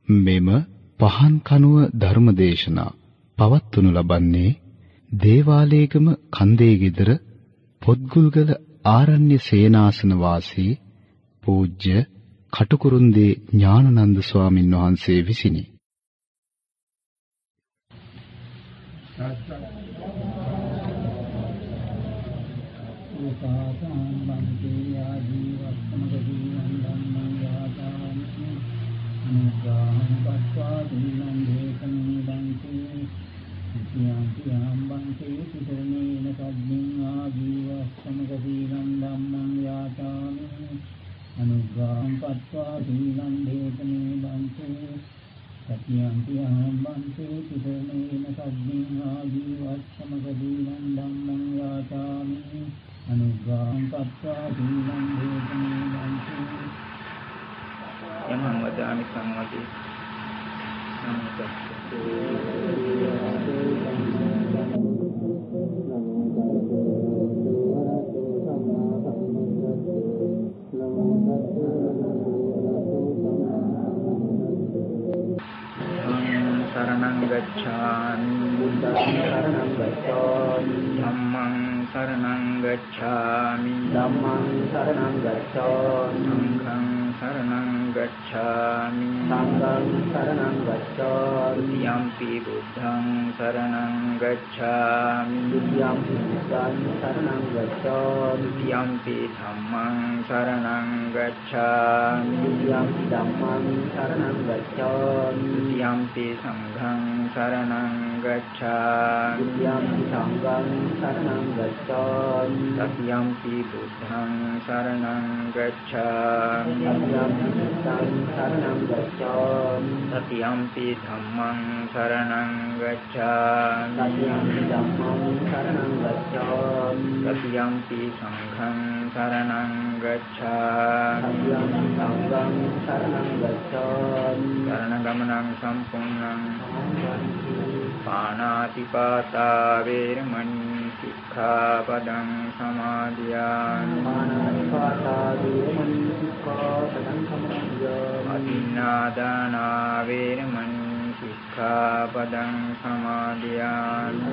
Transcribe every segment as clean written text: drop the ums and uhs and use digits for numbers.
මෙම පහන් කනුව ධර්මදේශනා පවත්වනු ලබන්නේ දේවාලේගම කන්දේ ගෙදර පොත්ගුල්ගල ආරණ්‍ය සේනාසන වාසී පූජ්‍ය කටුකුරුන්දී ඥානනන්ද ස්වාමින් වහන්සේ විසිනි. පාණාතිපාතා වේරමණී සික්ඛාපදං සමාදියාමි. අදින්නාදානා වේරමණී සික්ඛාපදං සමාදියාමි.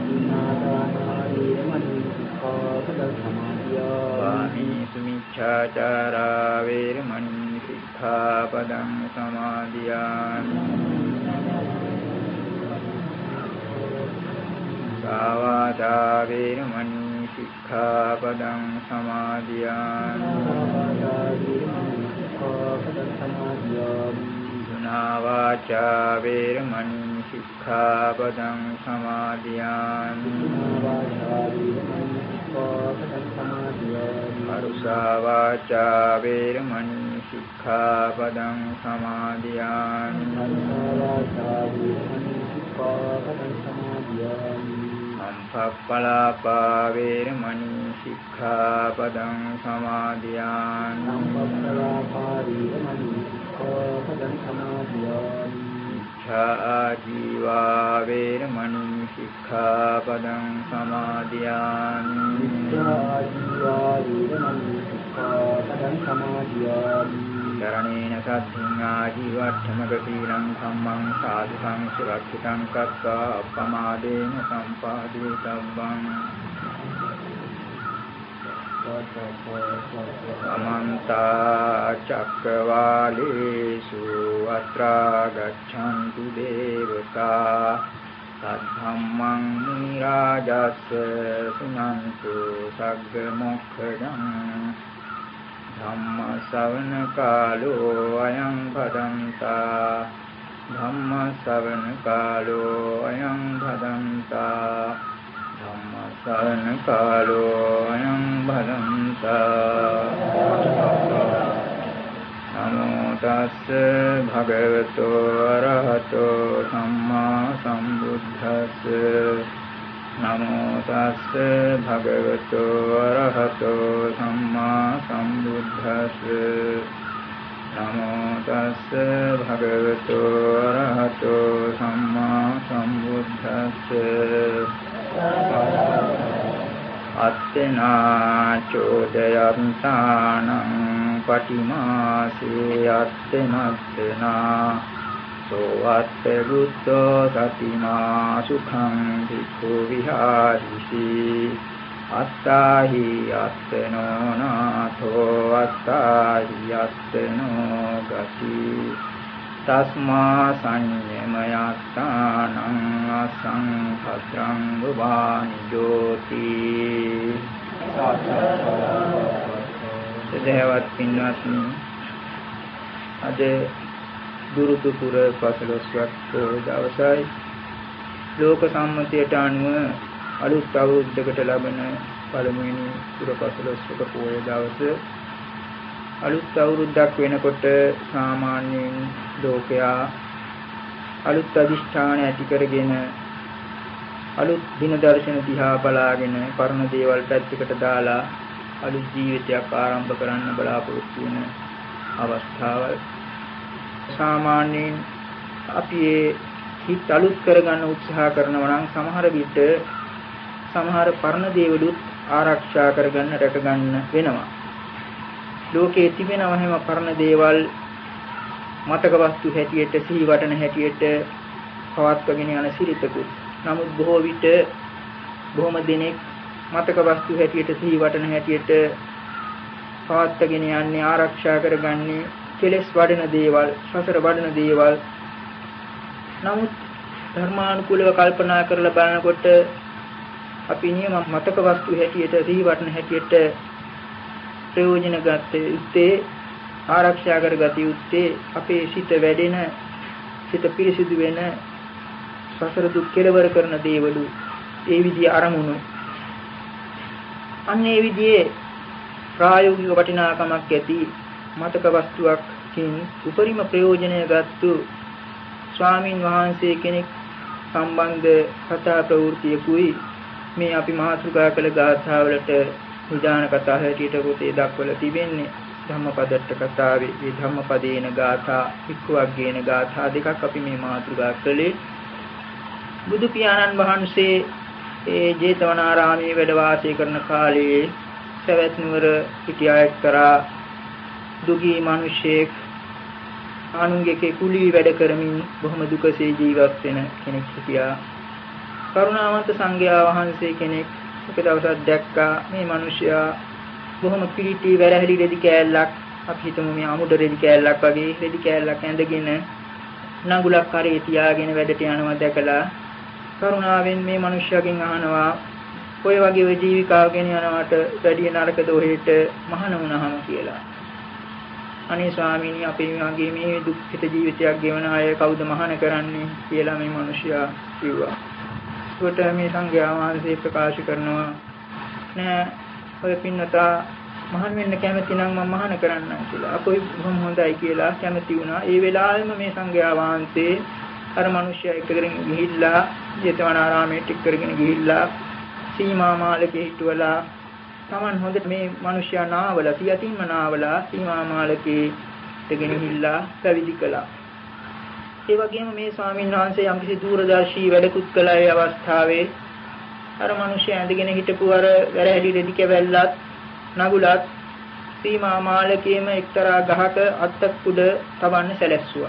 වාමීසු මිච්ඡාචාරා වේරමණී සික්ඛාපදං සමාදියාමි. සාවාදා වේරමණී සික්ඛාපදං සමාදියාමි. දුනා වාචා වේරමණී සික්ඛාපදං සමාදියාමි. අරුසා වාචා වේරමණී සික්ඛාපදං සමාදියාමි. සම්පප්පලාපා වේරමණී සික්ඛාපදං සමාදියාමි. ආජීවා වේරමණී සික්ඛාපදං සමාදියාමි. කරණේන සද්ධින් ආජීවට්ඨමක සීලං සම්මං සාදු සංසුරක්ෂිතං කତ୍වා අප්පමාදේන සම්පාදේ සම්බං. අමන්ත චක්කවාලේසු අත්‍රා ගච්ඡන්තු දේවතා සද්ධම්මං නිරාජස්ස සුනන්තු සග්ග මොක්ඛදං. ධම්ම ශ්‍රවණ කාලෝ අයං භදන්තා. ධම්ම ශ්‍රවණ කාලෝ අයං භදන්තා. ධම්ම ශ්‍රවණ කාලෝ අයං භදන්තා. නමෝ තස්ස භගවතෝ අරහතෝ සම්මා සම්බුද්දස්ස. නමෝ තස්ස භගවතෝ අරහතෝ සම්මා සම්බුද්දස්ස. නමෝ තස්ස භගවතෝ අරහතෝ සම්මා සම්බුද්දස්ස. අත්තනා චෝදයන්තානං පටිමාසේ අත්තනත්තනා සෝවත්ත බුද්ධෝ සතිමා සුඛං භික්ඛු විහාරිසි අත්තාහි අත්තනෝ නාථෝ අත්තාහි අත්තනෝ ගති තස්මා සංයමයත්තානං අසංඛත්‍රං වවානි ජෝති සදහවත් පින්වත්නි අද දුරුතුපුර 15ක් දවසයි ලෝක සම්මතයට අනුව අලුත් අවුරුද්දකට ලබන පළමුවෙනි පුර 15ක පොය දවස අලුත් අවුරුද්දක් වෙනකොට සාමාන්‍යයෙන් ලෝකයා අලුත් අදිෂ්ඨාන ඇති කරගෙන අලුත් දින දර්ශන දිහා බලාගෙන පරණ දේවල් පැත්තකට දාලා අලුත් ජීවිතයක් ආරම්භ කරන්න බලාපොරොත්තු වෙන අවස්ථාවල් සාමාන්‍යයෙන් අපි හිත අලුත් කරගන්න උත්සාහ කරනවා නම් සමහර විට සමහර පරණ දේවලුත් ආරක්ෂා කරගන්න රැකගන්න වෙනවා. ලෝකයේ තිබෙනවා හැම පරණ දේවල් මතක වස්තු හැටියට සිහි වටන හැටියට පවත්වගෙන යන සිරිතකුත්. නමුත් බොහෝ විට බොහොම දෙනෙක් මතක වස්තු හැටියට සිහි වටන හැටියට පවත්වගෙන යන්නේ ආරක්ෂා කරගන්නේ කෙලස් වඩන දේවල්, සසර වඩන දේවල්. නමුත් ධර්මානුකූලව කල්පනා කරලා බලනකොට අපි නියම මතක වස්තු හැටියට සිහි වටන හැටියට ප්‍රයෝජන ගත යුත්තේ ආරක්ෂා කරගත යුත්තේ අපේ සිත වැඩෙන, සිත පිරිසිදු වෙන, සසර දුක් කෙලවර කරන දේවලු ඒ විදිහේ අරමුණු. අන්න ඒ විදිහේ ප්‍රායෝගික වටිනාකමක් ඇති මතක වස්තුවකින් උපරිම ප්‍රයෝජනය ගත්තු ස්වාමින් වහන්සේ කෙනෙක් සම්බන්ධ කතා ප්‍රවෘත්තියකුයි මේ අපි මාතෘකා කළ ගාථාවලට නිදාන කතා හැටියට පොතේ දක්වලා තිබෙන්නේ. ධම්මපදට්ට කතාවේ මේ ධම්මපදේන ගාථා, වික්ඛුවග්ගේන ගාථා දෙකක් අපි මේ මාතෘකා කළේ. බුදු පියාණන් වහන්සේ ඒ ජේතවනාරාමයේ වැඩ වාසය කරන කාලයේ සවැත් නුවර සිටියා එක්තරා දුගී මිනිසෙක් අනුන්ගේ කුලී වැඩ කරමින් බොහොම දුකසේ ජීවත් වෙන කෙනෙක් හිටියා. කරුණාවන්ත සංඝයා වහන්සේ කෙනෙක් එක දවසක් දැක්කා මේ මිනිසයා බොහොම පිළිටි වැරහැලි රෙදි කෑල්ලක්, අපි හිතමු මේ අමුඩ රෙදි කෑල්ලක් වගේ රෙදි කෑල්ලක් ඇඳගෙන නඟුලක් කරේ තියාගෙන වැඩට යනවා දැකලා කරුණාවෙන් මේ මිනිසයාගෙන් අහනවා ඔය වගේ ඔය ජීවිකාව ගෙන යනවට වැඩි නරකද ඔහෙට මහාන වුණාම කියලා. අනේ ස්වාමීනි අපේ වගේ මේ දුක්ඛිත ජීවිතයක් ගෙවන අය කවුද මහාන කරන්නේ කියලා මේ මිනිසයා කිව්වා. ඒකට මේ සංඝයා වහන්සේ ප්‍රකාශ කරනවා නෑ ඔය පින්නතා මහාන වෙන්න කැමති නම් මම මහාන කරන්නම් කියලා. අපොයි බොහොම හොඳයි කියලා කැමති වුණා. ඒ වෙලාවෙම මේ සංඝයා වහන්සේ අර මිනිසයා එක්කගෙන ගිහිල්ලා ජේතවනාරාමයට එක්කගෙන ගිහිල්ලා සීමා මාලකේ හිටවලා Taman හොඳට මේ මිනිසයා නාවලා සියතින්ම නාවලා සීමා මාලකේ දෙගෙන ගිහිල්ලා පැවිදි කළා. ඒ වගේම මේ ස්වාමීන් වහන්සේ යම්කිසි දූරදර්ශී වැඩකුත් කළා ඒ අවස්ථාවේ. අර මිනිසයා ඇඳගෙන හිටපු අර වැරහැලි රෙදි කැවැල්ලත් නගුලත් සීමා මාලකේම එක්තරා ගහක අත්තක් උඩ තබන්න සැලැස්සුවා.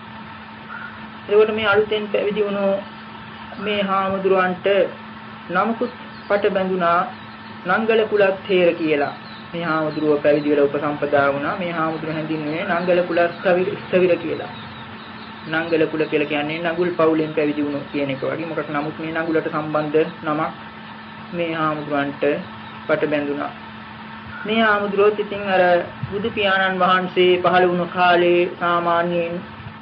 ඒකට මේ අලුතෙන් පැවිදි වුණු මේ හාමුදුරුවන්ට නමකුත් පට බැඳුනා නංගල කුලත් තේර කියලා. මේ හාමුදුරුව පැවිදි වෙලා උපසම්පදා වුණා. මේ හාමුදුරුව හැඳින්වුවේ නංගල කුලත් ස්ථවිර කියලා. නංගල කුල කියලා කියන්නේ නඟුල් පවුලෙන් පැවිදි වුණු කියන එක වගේ. මොකද නමුත් මේ නඟුලට සම්බන්ධ නමක් මේ හාමුදුරන්ට පට බැඳුනා. මේ හාමුදුරුවෝ ඉතින් අර බුදු පියාණන් වහන්සේ පහළ වුණු කාලේ සාමාන්‍යයෙන්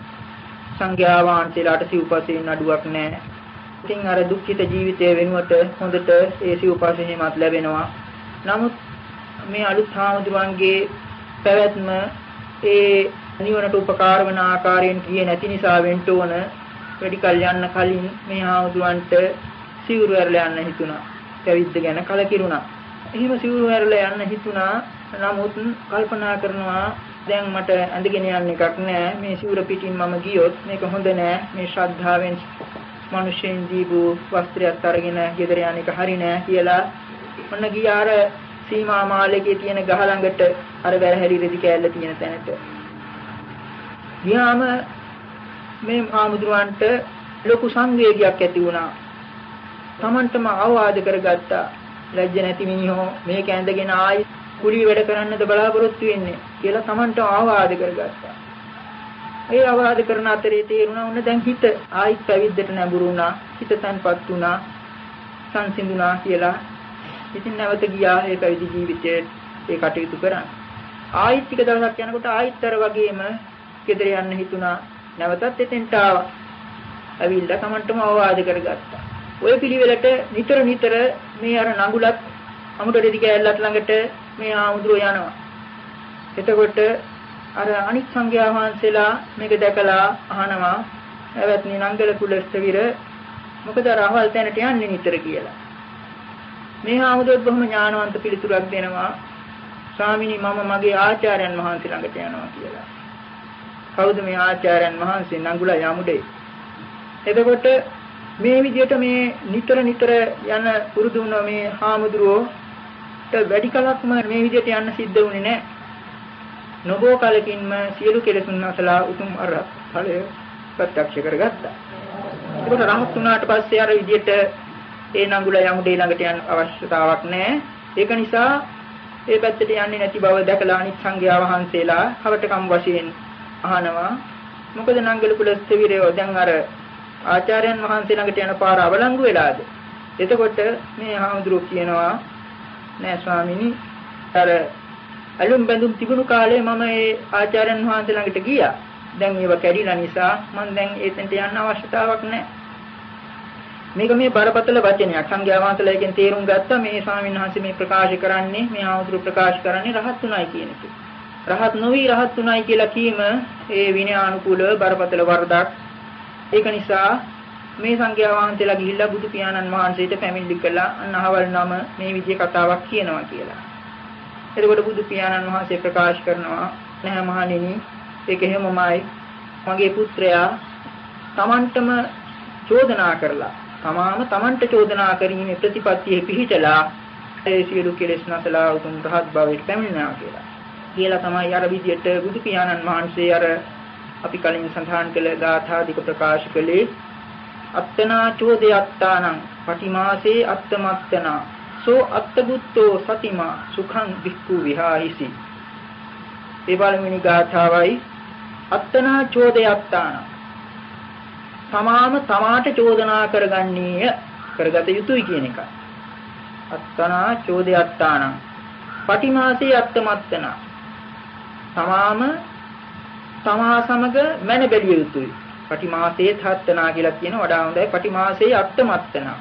සංඝයා වහන්සේලාට සිව්පසෙන් නඩුවක් නැහැ. ඉතින් අර දුක්ඛිත ජීවිතය වෙනුවට හොඳට ඒ සිව්පසෙහිමත් ලැබෙනවා. නමුත් මේ අලුත් හාමුදුරන්ගේ පැවැත්ම ඒ නිවනට උපකාර වන ආකාරයෙන් කියේ නැති නිසා වෙන්න ඕන වැඩි කල් යන්න කලින් මේ හාමුදුරන්ට සිවුරු ඇරලා යන්න හිතුණා. පැවිද්ද ගැන කලකිරුණා. එහෙම සිවුරු ඇරලා යන්න හිතුණා. නමුත් කල්පනා කරනවා දැන් මට ඇඳගෙන යන්න එකක් නැහැ. මේ සිවුර පිටින් මම ගියොත් මේක හොඳ නැහැ. මේ ශ්‍රද්ධාවෙන් මිනිසෙන් දීපු වස්ත්‍රයක් අරගෙන ගෙදර යන එක හරි නෑ කියලා ඔන්න ගියාර සීමා මාලකේ තියෙන ගහ ළඟට අර වැරහැලි රෙදි කෑල්ල තියෙන තැනට. ගියාම මේ ආමුදුරන්ට ලොකු සංවේගයක් ඇති වුණා. Tamanටම අවවාද කරගත්තා. ලැජ්ජ නැති මිනිහෝ මේක ඇඳගෙන ආයි කුලී වැඩ කරන්නද බලාපොරොත්තු වෙන්නේ කියලා Tamanට අවවාද කරගත්තා. ඒ අවවාද කරන අතරේ තේරුණා උන්න දැන් හිත ආයිත් පැවිද්දට නැඹුරු වුණා. හිත තන්පත් වුණා. සංසිඳුණා කියලා. ඉතින් නැවත ගියා ඒ පැවිදි ජීවිතයේ ඒ කටයුතු කරන්න. ආයිත් ටික දවසක් යනකොට ආයිත් අර වගේම ගෙදර යන්න හිතුණා. නැවතත් එතෙන්ට ආවා. ඇවිල්ලා Tamanටම අවවාද කරගත්තා. ඔය පිළිවෙලට නිතර මේ අර නඟුලත් අමුඩ රෙදි කෑල්ලත් ළඟට මේ ආමුදුරෝ යනවා. එතකොට අර අනිත් සංඝයා වහන්සේලා මේක දැකලා අහනවා "එවත්නි නංගල කුලස්තවිර මොකද අර අහවල් තැනට යන්නේ නිතර" කියලා. මේ ආමුදුරෝ බොහොම ඥානවන්ත පිළිතුරක් දෙනවා. "ස්වාමිනී මම මගේ ආචාර්යයන් වහන්සේ ළඟට යනවා" කියලා. කවුද මේ ආචාර්යයන් වහන්සේ? නඟුල යමුඩේ. එතකොට මේ විදිහට මේ නිතර යන පුරුදු වුණ මේ හාමුදුරුවෝට වැඩි කලක්ම මේ විදිහට යන්න සිද්ධ වුණේ නැහැ. නොබෝ කලකින්ම සියලු කෙලෙසුන් නැසලා උතුම් අරහත් ඵලය ප්‍රත්‍යක්ෂ කරගත්තා. ඒකට රහත් වුණාට පස්සේ අර විදිහට ඒ නඟුල යමුඩේ ළඟට යන්න අවශ්‍යතාවක් නැහැ. ඒක නිසා ඒ පැත්තට යන්නේ නැති බව දැකලා අනිත් සංඝයා වහන්සේලා කවටකම් වශයෙන් අහනවා "මොකද නංගල කුලස්තවිරයෝ දැන් අර ආචාර්යයන් වහන්සේ ළඟට යන පාර අවලංගු වෙලාද?" එතකොට මේ හාමුදුරුවෝ කියනවා "නෑ ස්වාමීනි අර අලුම් බඳුම් තිබුණු කාලේ මම ඒ ආචාර්යයන් වහන්සේ ළඟට ගියා. දැන් ඒව කැඩිලා නිසා මම දැන් එතෙන්ට යන්න අවශ්‍යතාවක් නෑ." මේක මේ බරපතල වචනයක්. සංඝයා වහන්සේලා එකෙන් තේරුම් ගත්තා මේ ස්වාමීන් වහන්සේ මේ ප්‍රකාශ කරන්නේ මේ හාමුදුරුවෝ ප්‍රකාශ කරන්නේ රහත් උනායි කියන එක. රහත් නොවි රහත් උනායි කියලා කීම ඒ විනයානුකූලව බරපතල වරදක්. ඒක නිසා මේ සංඝයා වහන්සේලා ගිහිල්ලා බුදු පියාණන් වහන්සේට පැමිණිලි කළා අන්නහවල් නම මේ විදිහේ කතාවක් කියනවා කියලා. එතකොට බුදු පියාණන් වහන්සේ ප්‍රකාශ කරනවා "නැහැ මහණෙනි ඒක එහෙමමයි. මගේ පුත්‍රයා Tamanටම චෝදනා කරලා තමන්ට චෝදනා කිරීමේ ප්‍රතිපත්තියේ පිහිටලා ඒ සියලු කෙලෙස් නැසලා උතුම් රහත් භවයට පැමිණෙනවා කියලා." කියලා තමයි අර විදිහට බුදු පියාණන් වහන්සේ අර අපි කලින් සඳහන් කළ ගාථාදික ප්‍රකාශ කළේ "අත්තනා චෝදයත්තානං පටිමාසේ අත්තමත්තනා සෝ අත්තබුත්තෝ සතිමා සුඛං වික්ඛු විහායිසි." ඒ බලමිනි ගාථාවයි "අත්තනා චෝදයත්තානං" තමාට චෝදනා කරගන්නේය කරගත යුතුයි කියන එක. අත්තනා චෝදයත්තානං පටිමාසේ අත්තමත්තනා තමා සමග මැන බැලිය යුතුයි. පටිමාසේ තත්තනා කියලා කියන වඩා හොඳයි. පටිමාසේ අත්තමත්තනා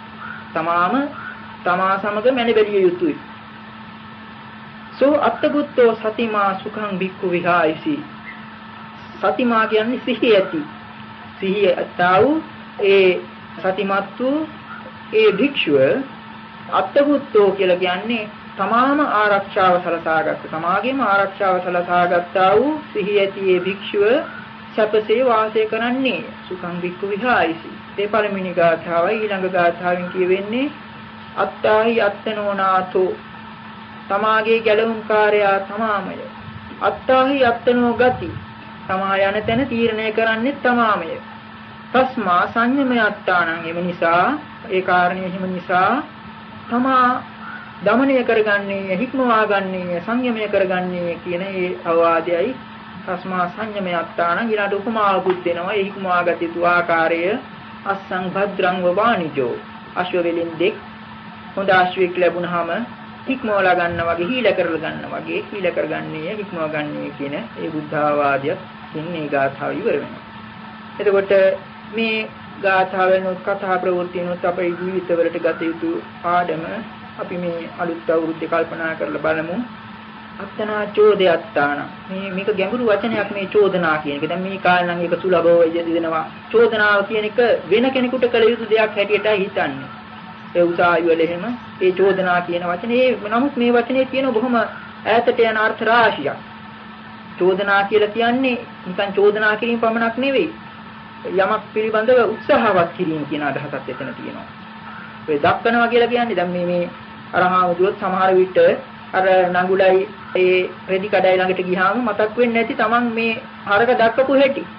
තමා සමග මැන බැලිය යුතුයි. සෝ අත්තගුත්තෝ සතිමා සුඛං භික්ඛු විහායිසි. සතිමා කියන්නේ සිහිය ඇති. සිහිය ඇතව ඒ සතිමත් වූ ඒ භික්ෂුව අත්තගුත්තෝ කියලා කියන්නේ තමාම ආරක්ෂාව සලසාගත්ත සමාගයේම ආරක්ෂාව සලසාගත්තා වූ සිහිය ඇති ඒ භික්ෂුව සැපසේ වාසය කරන්නේ සුඛං භික්ඛු විහායිසි. ඒ පළවෙනි ගාථාවයි ඊළඟ ගාථාවෙන් කියවෙන්නේ "අත්තාහි අත්තනෝනාතෝ" තමාගේ ගැලවුම්කාරයා තමාමය. "අත්තාහි අත්තනෝ ගති" තමා යන තැන තීරණය කරන්නේ තමාමය. "තස්මා සංයමය අත්තානං" එම නිසා ඒ කාරණේ හිම නිසා තමා දමනය කරගන්නේ හික්මවා ගන්නේ සංයමය කරගන්නේ කියන ඒ අවවාදයයි. "තස්මා සංයමය අත්තානං" ඊළඟ උපමාවකුත් දෙනවා. ඒ හික්මවා ගත යුතු ආකාරය "අස්සං භද්‍රං වවානිජෝ" අශ්ව වලින් දෙක් හොඳ අශ්වයෙක් ලැබුණාම හික්මවලා ගන්න වගේ හීල කරලා ගන්න වගේ හීල කරගන්නේ හික්මව ගන්නේ කියන ඒ බුද්ධ ආවාදයක් ඉන්නේ ගාථාව ඉවර වෙනවා. එතකොට මේ ගාථාවෙන් කතා ප්‍රවෘත්තිනොත් අපේ ජීවිතවලට ගත යුතු පාඩම අපි මේ අලුත් අවුරුද්දේ කල්පනා කරලා බලමු. අත්තනා චෝදයත්තාන මේක ගැඹුරු වචනයක් මේ චෝදනා කියන එක. දැන් මේ කාලේ නම් ඒක සුලභව දෙනවා. චෝදනාව කියන එක වෙන කෙනෙකුට කළ යුතු දෙයක් හැටියටයි හිතන්නේ. ඒ උසාවි වල එහෙම ඒ චෝදනා කියන වචනේ නමුත් මේ වචනේ තියෙන බොහොම ඈතට යන අර්ථ රාශියක්. චෝදනා කියලා කියන්නේ නිකන් චෝදනා කිරීම පමණක් නෙවෙයි. යමක් පිළිබඳව උත්සාහවත් කිරීම කියන අදහසක් එතන තියෙනවා. ඔය දක්වනවා කියලා කියන්නේ දැන් මේ අරහාමුදුවත් සමහර විට අර නඟුලයි ඒ රෙදි කඩයි ළඟට ගියාම මතක් වෙන්නේ නැති Taman මේ හරක දක්වපු හැටි.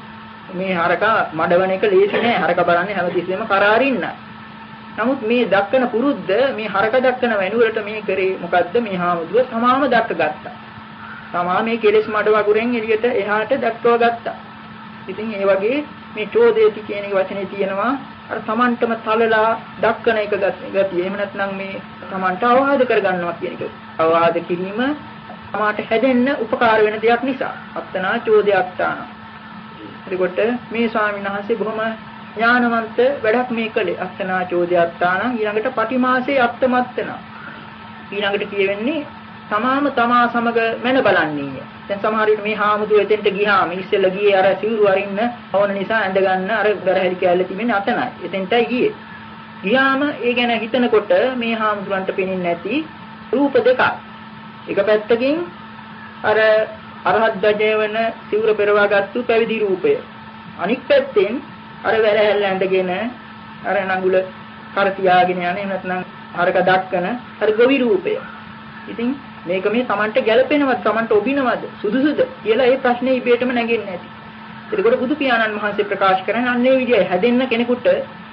මේ හරක මඩවන එක ලේසි නෑ. හරක බලන්නේ හැමතිස්සෙම කරාරින්න. නමුත් මේ දක්කන පුරුද්ද මේ හරක දක්කන වෙනුවට මේ කරේ මොකද්ද? මේ හාමුදුරුව තමාම දක්ක ගත්තා. තමා මේ කෙලෙස් මඩ වගුරෙන් එළියට එහාට දක්කව ගත්තා. ඉතින් ඒ වගේ මේ චෝදේති කියන එක වචනේ තියෙනවා අර තමන්ටම තලලා දක්කන එක ගතිය. එහෙම නැත්නම් මේ තමන්ට අවවාද කරගන්නවා කියන එක. අවවාද කිරීම තමාට හැදෙන්න උපකාර වෙන දෙයක් නිසා. අත්තනා චෝදයක්තාන. එතකොට මේ ස්වාමීන් වහන්සේ බොහොම ඥානවන්ත වැඩක් මේ කළේ. අත්තනා චෝදයක්තාන ඊළඟට පටිමාසේ අත්තමත්තන. ඊළඟට කියවෙන්නේ තමා සමග මැන බලන්නේ. දැන් සමහර විට මේ හාමුදුරුවෝ එතෙන්ට ගියාම ඉස්සෙල්ලා ගියේ අර සිවුරු අරින්න ඕන නිසා ඇඳ ගන්න අර බරහැලි කැල්ල තිබෙන්නේ අතනයි. එතෙන්ටයි ගියේ. ගියාම ඒ ගැන හිතනකොට මේ හාමුදුරන්ට පේන්නේ නැති රූප දෙකක්. එක පැත්තකින් අර අරහත් ධජය වෙන සිවුර පෙරවාගත්තු පැවිදි රූපය. අනික් පැත්තෙන් අර වැරහැල්ල ඇඳගෙන අර නඟුල කර තියාගෙන යන එහෙම නැත්නම් අරක දක්කන අර ගොවි රූපය. ඉතින් මේක මේ Tamanට ගැළපෙනවද Tamanට ඔබිනවද සුදුසුද කියලා ඒ ප්‍රශ්නේ ඉබේටම නැගෙන්නේ නැති. එතකොට බුදු පියාණන් වහන්සේ ප්‍රකාශ කරන අන්නේ විදිහයි හැදෙන්න කෙනෙකුට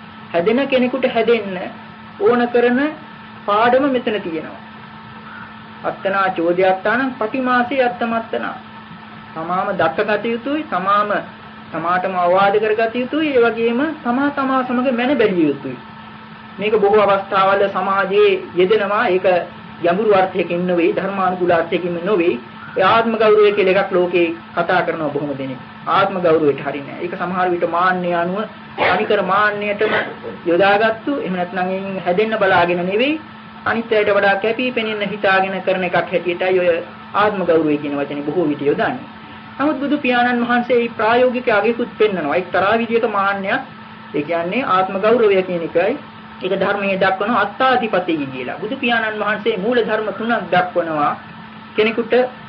හැදෙන්න ඕන කරන පාඩම මෙතන තියෙනවා. අත්තනා චෝදයක්තාන පටිමාසේ අත්තමත්තනා. තමාම දක්කගත යුතුයි, තමාටම අවවාද කරගත යුතුයි, ඒ වගේම තමා සමග මැන බැලිය යුතුයි. මේක බොහෝ අවස්ථාවල සමාජයේ යෙදෙනවා. ඒක යඹුරු අර්ථයකින් නෙවෙයි, ධර්මානුකූල අර්ථයකින් නෙවෙයි. ඒ ආත්ම ගෞරවය කියලා එකක් ලෝකේ කතා කරනවා බොහොම දෙනෙක්. ආත්ම ගෞරවයට හරිනේ. ඒක සමහර විට මාන්නය අනුව අනිකර මාන්නයටම යොදාගත්තු. එහෙම නැත්නම් එයින් හැදෙන්න බලාගෙන නෙවෙයි, අනිත්‍යයට වඩා කැපී පෙනෙන්න හිතාගෙන කරන එකක් හැටියටයි ඔය ආත්ම ගෞරවය කියන වචනේ බොහෝ විට යොදන්නේ. නමුත් බුදු පියාණන් වහන්සේ මේ ප්‍රායෝගික අගයකුත් පෙන්නනවා. එක්තරා විදියක මාන්නයක්. ඒ කියන්නේ ආත්ම ගෞරවය කියන එකයි. ඒක ධර්මයේ දක්වන අත්තාධිපතිය කියලා. බුදු පියාණන් වහන්සේ මූල ධර්ම තුනක් දක්වනවා කෙනෙකුට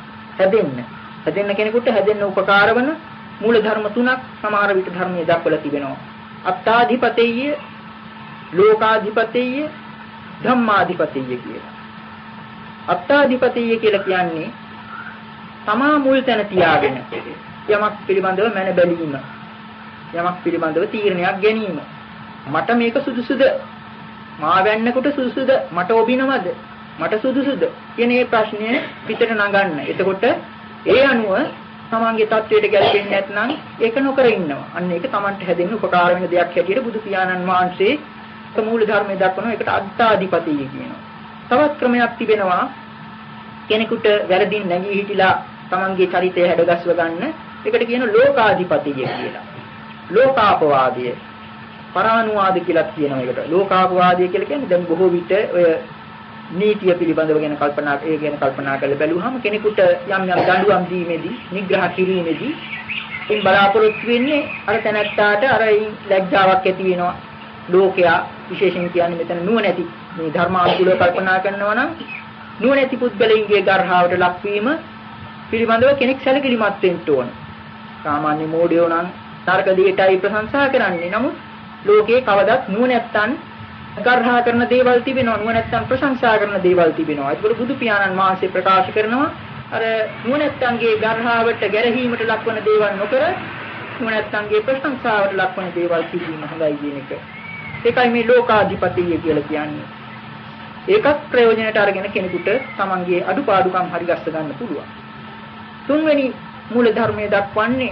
හැදෙන්න උපකාර වන මූල ධර්ම තුනක් සමහර විට ධර්මයේ දක්වලා තිබෙනවා. අත්තාධිපතිය, ලෝකාධිපතිය, ධම්මාධිපතිය කියලා. අත්තාධිපතිය කියලා කියන්නේ තමා මුල් තැන තියාගෙන යමක් පිළිබඳව මන බැලීම, යමක් පිළිබඳව තීරණයක් ගැනීම. මට මේක සුදුසුද? මා වැන්නකොට සුදුසුද? මට ඔබිනවද? මට සුදුසුද? කියන මේ ප්‍රශ්නය පිටට නගන්න. එතකොට ඒ අනුව තමන්ගේ தത്വයට ගැලපෙන්නේ නැත්නම් ඒක නොකර ඉන්නවා. අන්න ඒක තමන්ට හැදෙන්න උපකාර වෙන දෙයක් හැටියට බුදු පියාණන් වහන්සේ මූල ධර්මයේ දක්වන එකට අත්තාධිපතිය කියනවා. තවත් ක්‍රමයක් තිබෙනවා කෙනෙකුට වැරදින් නැගී හිටිලා තමන්ගේ චරිතය හැඩගස්ව ගන්න. ඒකට කියන ලෝකාධිපතිය කියලා. ලෝකාපවාදය, පරානුවාද කියලා කියනවා ඒකට. ලෝකාපවාදය කියලා කියන්නේ දැන් බොහෝ විට ඔය නීතිය පිළිබඳව ගැන කල්පනා කරලා බැලුවහම කෙනෙකුට යම් දඬුවම් දීමේදී, නිග්‍රහ කිරීමේදී ඉන් බලාපොරොත්තු වෙන්නේ අර තැනැත්තාට අර ලැජ්ජාවක් ඇති වෙනවා. ලෝකයා විශේෂයෙන් කියන්නේ මෙතන නුවණැති මේ ධර්මානුකූලව කල්පනා කරනවා නම් නුවණැති පුද්ගලයින්ගේ ගර්හාවට ලක්වීම පිළිබඳව කෙනෙක් සැලකිලිමත් වෙන්න ඕන. සාමාන්‍ය මෝඩයෝ නම් නරක දෙයටයි ප්‍රශංසා කරන්නේ. නමුත් ලෝකේ කවදත් නුවණැත්තන් ගර්හා කරන දේවල් තිබෙනවා, නුවණැත්තන් ප්‍රශංසා කරන දේවල් තිබෙනවා. ඒකවල බුදු පියාණන් වහන්සේ ප්‍රකාශ කරනවා අර නුවණැත්තන්ගේ ගර්හාවට ගැරහීමට ලක්වන දේවල් නොකර නුවණැත්තන්ගේ ප්‍රශංසාවට ලක්වන දේවල් කිරීම හොඳයි කියන එක. ඒකයි මේ ලෝකාධිපතිය කියලා කියන්නේ. ඒකත් ප්‍රයෝජනට අරගෙන කෙනෙකුට තමන්ගේ අඩුපාඩුකම් හරි ගස්ස ගන්න පුළුවන්. තුන්වෙනි මූල ධර්මයේ දක්වන්නේ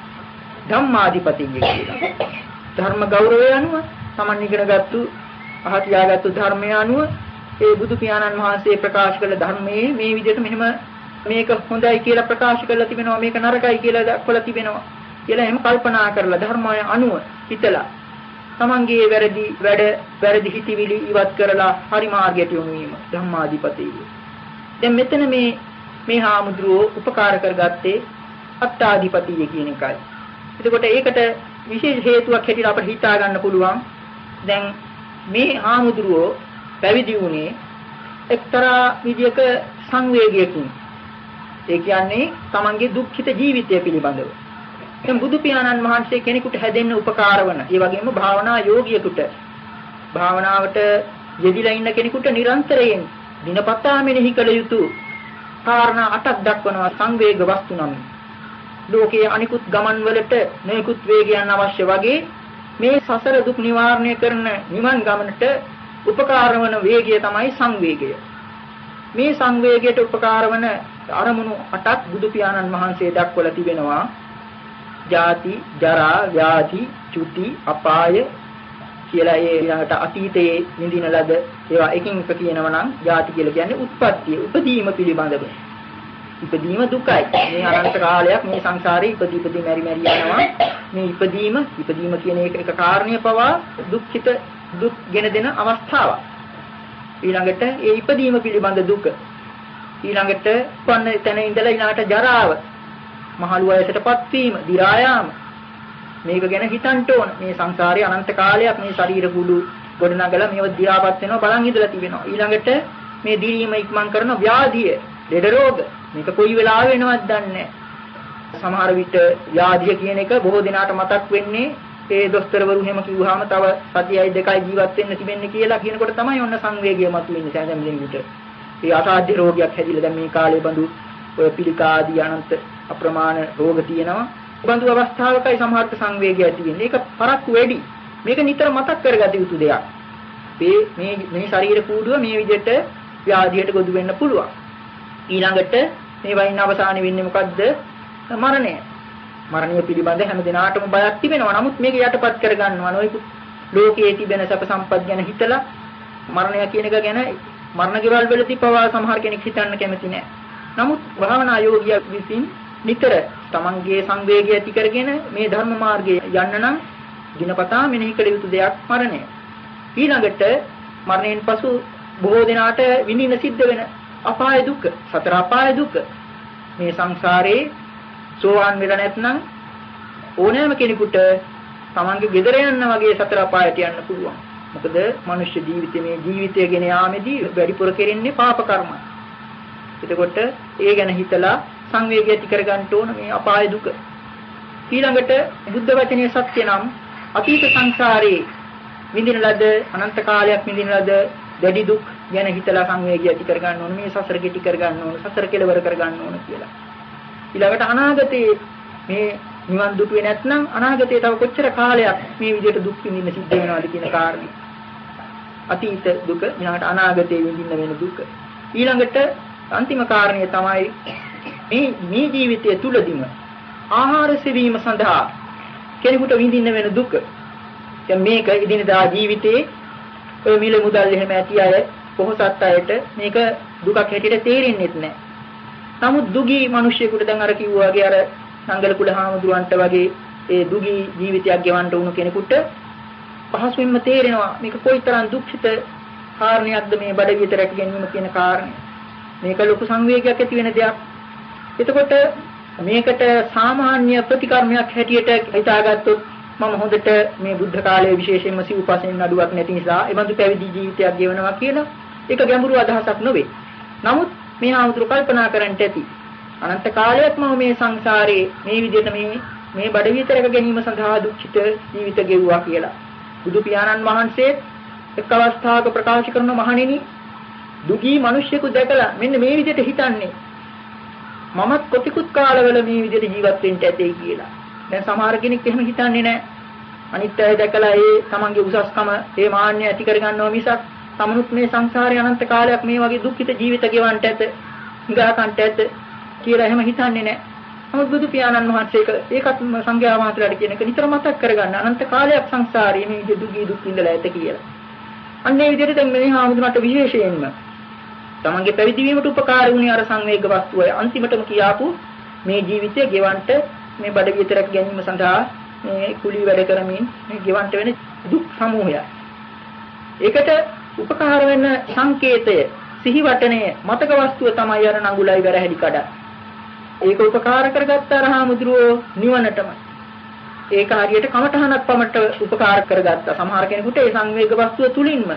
ධම්මාධිපතිය කියලා. ධර්ම ගෞරවය අනුව තමන් ඉගෙනගත්තු අහතියාගත්තු ධර්මය අනුව ඒ බුදු පියාණන් වහන්සේ ප්‍රකාශ කළ ධර්මයේ මේ විදිහට මෙහෙම මේක හොඳයි කියලා ප්‍රකාශ කරලා තිබෙනවා, මේක නරකයි කියලා දක්වලා තිබෙනවා කියලා එහෙම කල්පනා කරලා ධර්මය අනුව හිතලා තමන්ගේ වැරදි හිතවිලි ඉවත් කරලා හරි මාර්ගයට යොමු වීම ධම්මාධිපතිය. දැන් මෙතන මේ හාමුදුරුවෝ උපකාර කරගත්තේ අත්තාධිපතිය කියන එකයි. එතකොට ඒකට විශේෂ හේතුවක් හැටියට අපිට හිතා ගන්න පුළුවන්. දැන් මේ හාමුදුරුවෝ පැවිදි වුණේ එක්තරා විදියක සංවේගයකින්. ඒ කියන්නේ තමන්ගේ දුක්ඛිත ජීවිතය පිළිබඳව. දැන් බුදු පියාණන් වහන්සේ කෙනෙකුට හැදෙන්න උපකාර වන, ඒ වගේම භාවනා යෝගියෙකුට භාවනාවට යෙදিলা ඉන්න කෙනෙකුට නිරන්තරයෙන් දිනපතා මෙනෙහි කළ යුතු කාරණා 8ක් දක්වනවා සංවේග වස්තු නම්. ලෝකයේ අනිකුත් ගමන් වලට නොයෙකුත් වේගයන් අවශ්‍ය වගේ මේ සසර දුක් නිවාරණය කරන නිවන් ගමනට උපකාර වන වේගය තමයි සංවේගය. මේ සංවේගයට උපකාර වන අරමුණු 8ක් බුදු පියාණන් වහන්සේ දක්වලා තිබෙනවා. ජාති, ජරා, ව්‍යාධි, චුති, අපාය කියලා ඒ ඊළඟට අතීතයේ නිදින ලද ඒවා එකින් එක කියනවා නම් ජාති කියලා කියන්නේ උත්පත්තිය, උපදීම පිළිබඳව. ඉපදීම දුකයි. මේ අනන්ත කාලයක් මේ සංසාරේ ඉපදී මෙරි යනවා. මේ ඉපදීම කියන එක කාරණිය පවා දුක්ඛිත දුක් ගෙන දෙන අවස්ථාවක්. ඊළඟට ඒ ඉපදීම පිළිබඳ දුක. ඊළඟට පන්න තැන ඉඳලා ඊළඟට ජරාව. මහලු වයසටපත් වීම, දි รา යාම. මේක ගැන හිතන්න ඕන. මේ සංසාරේ අනන්ත කාලයක් මේ ශරීර කුඩු ගොඩනගලා මේව දිහාපත් වෙනවා බලන් ඉඳලා තිබෙනවා. ඊළඟට මේ දිරීම ඉක්මන් කරන ව්‍යාධිය, ලෙඩ රෝග. මේක කොයි වෙලාවෙ වෙනවද දන්නේ නැහැ. සමහර විට ව්‍යාධිය කියන එක බොහෝ දිනාට මතක් වෙන්නේ ඒ දොස්තරවරු එහෙම කිව්වහම තව සතියයි දෙකයි ජීවත් වෙන්න තිබෙන්නේ කියලා කියනකොට තමයි ඔන්න සංවේගය මතුවෙන්නේ සෑම දෙනෙකුට. ඒ අසාධ්‍ය රෝගයක් හැදිලා දැන් මේ කාලේ බඳු ඔය පිළිකා ආදී අනන්ත අප්‍රමාණ රෝග තියෙනවා. බඳු අවස්ථාවකයි සමහරට සංවේගය ඇති වෙන්නේ. ඒක පරක්කු වැඩි. මේක නිතර මතක් කරගත යුතු දෙයක්. මේ ශරීර කූඩුව මේ විදිහට ව්‍යාධියට ගොඩ වෙන්න පුළුවන්. ඊළඟට මේ වයින් අවසානයේ වෙන්නේ මොකද්ද? මරණය. මරණය පිළිබඳ හැම දිනාටම බයක් තිබෙනවා. නමුත් මේක යටපත් කරගන්නවා නොයෙකුත් ලෝකයේ තිබෙන සැප සම්පත් ගැන හිතලා මරණය කියන එක ගැන මරණ ගෙවල් වලදී පවා සමහර කෙනෙක් හිතන්න කැමති නැහැ. නමුත් භාවනා යෝගියා විසින් නිතර තමන්ගේ සංවේගය ඇති කරගෙන මේ ධර්ම මාර්ගයේ යන්න නම් දිනපතා මෙනෙහි කළ යුතු දෙයක් මරණය. ඊළඟට මරණයෙන් පසු බොහෝ දෙනාට විඳින්න සිද්ධ වෙන අපාය දුක, සතර අපාය දුක. මේ සංසාරේ සෝවාන් වෙලා නැත්නම් ඕනෑම කෙනෙකුට තමන්ගේ ගෙදර යන්න වගේ සතර අපායට යන්න පුළුවන්. මොකද මනුෂ්‍ය ජීවිතයේ මේ ජීවිතය ගෙන යාමේදී වැඩිපුර කෙරෙන්නේ පාප කර්ම. එතකොට ඒ ගැන හිතලා සංවේගය ඇති කරගන්න ඕන මේ අපාය දුක. ඊළඟට බුද්ධ වචනේ සත්‍ය නම් අතීත සංසාරේ විඳින ලද අනන්ත කාලයක් විඳින ලද දැඩි දුක් ගැන හිතලා සංවේගය ඇති කරගන්න ඕන. මේ සසර කෙටි කරගන්න ඕන, සසර කෙලවර කරගන්න ඕන කියලා. ඊළඟට අනාගතේ මේ නිවන් දුටුවේ නැත්නම් අනාගතේ තව කොච්චර කාලයක් මේ විදිහට දුක් විඳින්න සිද්ධ වෙනවද කියන කාරණේ. අතීත දුක, ඊළඟට අනාගතේ විඳින්න වෙන දුක. ඊළඟට අන්තිම කාරණය තමයි මේ ජීවිතය තුලදීම ආහාර සෙවීම සඳහා කෙනෙකුට විඳින්න වෙන දුක. දැන් මේක ඉදිනදා ජීවිතේ ඔය මිල මුදල් එහෙම ඇති අය පොහොසත් අයට මේක දුකක් හැටියට තේරෙන්නේ නැහැ. නමුත් දුගී මිනිස්සුෙකුට දැන් අර කිව්වා වගේ අර සංගල කුල හාමුදුරන්ට වගේ ඒ දුගී ජීවිතයක් ගෙවන්න උණු කෙනෙකුට පහසුවෙන්ම තේරෙනවා මේක කොයිතරම් දුක්ඛිත කාරණයක්ද මේ බඩ විතරට ගැනීම කියන කාරණය. මේක ලොකු සංවේගයක් ඇති වෙන දෙයක්. එතකොට මේකට සාමාන්‍ය ප්‍රතිකර්මයක් හැටියට හිතාගත්තොත් මම හොඳට මේ බුද්ධ කාලයේ විශේෂයෙන්ම සිව්පසෙන් අඩුවක් නැති නිසා එබඳු පැවිදි ජීවිතයක් ගෙවනවා කියලා ඒක ගැඹුරු අදහසක් නෙවෙයි. නමුත් මේ ආමුතුරු කල්පනා කරන්නට ඇති. අනන්ත කාලයක් මම මේ සංසාරේ මේ විදිහට මේ බඩ විතරක ගැනීම සඳහා දුක්ඛිත ජීවිත ගෙවුවා කියලා. බුදු පියාණන් වහන්සේ එක් අවස්ථාවක ප්‍රකාශ කරන මහණෙනි දුගී මිනිස්සෙකු දැකලා මෙන්න මේ විදිහට හිතන්නේ මමත් කොතිකුත් කාලවල මේ විදිහට ජීවත් වෙන්න ඇතේ කියලා. දැන් සමහර කෙනෙක් එහෙම හිතන්නේ නැහැ. අනිත් අය දැකලා ඒ තමන්ගේ උසස්කම ඒ මාන්නය ඇති කරගන්නවා මිසක් තමනුත් මේ සංසාරේ අනන්ත කාලයක් මේ වගේ දුක්ඛිත ජීවිත ගෙවන්න ඇත, හිඟාකන්ට ඇත කියලා එහෙම හිතන්නේ නැහැ. නමුත් බුදු පියාණන් වහන්සේ ඒකත් සංඝයා වහන්සේලාට කියන එක නිතර මතක් කරගන්න. අනන්ත කාලයක් සංසාරේ මේ විදිහ දුගී දුක් විඳලා ඇත කියලා. අන්න ඒ විදිහට දැන් මේ හාමුදුරන්ට විශේෂයෙන්ම තමන්ගේ පැවිදි වීමට උපකාර වුණේ අර සංවේග වස්තුවයි. අන්තිමටම කියාපු මේ ජීවිතය ගෙවන්න මේ බඩ විතරක් ගැනීම සඳහා මේ කුලී වැඩ කරමින් මේ ගෙවන්න වෙන දුක් සමූහය. ඒකට උපකාර වෙන සංකේතය, සිහිවටනය, මතක වස්තුව තමයි අර නඟුලයි වැරහැලි කඩ. ඒක උපකාර කරගත්ත අරහාමුදුරෝ නිවනටම. ඒක හරියට කමඨහනක් පමණට උපකාර කරගත්තා. සමහර කෙනෙකුට ඒ සංවේග වස්තුව තුලින්ම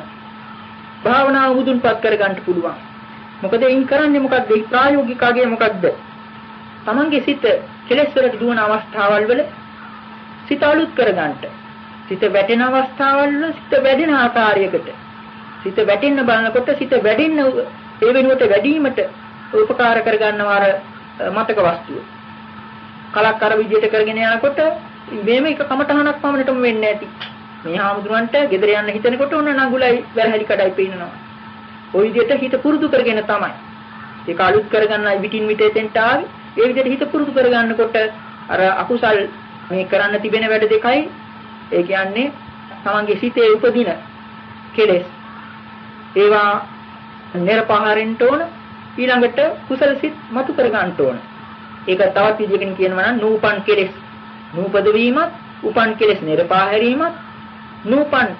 භාවනාව මුදුන්පත් කරගන්න පුළුවන්. මොකද එයින් කරන්නේ මොකද්ද? ප්‍රායෝගිකගේ මොකද්ද? තමන්ගේ සිත කෙලෙස් වලට දුවන අවස්ථාවල් වල සිත අලුත් කරගන්නට. සිත වැටෙන අවස්ථාවල් වල සිත වැඩෙන ආකාරයකට. සිත වැටෙන්න බලනකොට සිත වැඩෙන්න ඒ වෙනුවට වැඩිවීමට උපකාර කරගන්නවා අර මතක වස්තුව. කලක් අර විදියට කරගෙන යනකොට මේම එක කමටහනක් පමණටම වෙන්නේ නැති. මේ හාමුදුරන්ට ගෙදර යන්න හිතනකොට ඔන්න නඟුලයි වැරහැලි කඩයි පේනවා. ওই විදියට හිත පුරුදු කරගෙන තමයි. ඒක අලුත් කරගන්නයි විටින් විට එතෙන්ට ආවේ. ඒ විදියට හිත පුරුදු කරගන්නකොට අර අකුසල් මේ කරන්න තිබෙන වැඩ දෙකයි ඒ කියන්නේ තමන්ගේ සිතේ උපදින කෙලෙස් ඒවා නිර්පහාරෙන්න ඕන ඊළඟට කුසල සිත් මතු කර ගන්න ඕන. ඒක තවත් විදිහකින් කියනවා නම් නූපන් කෙලෙස් නූපද වීමත් උපන් කෙලෙස් නිර්පහාරීමත් නූපන්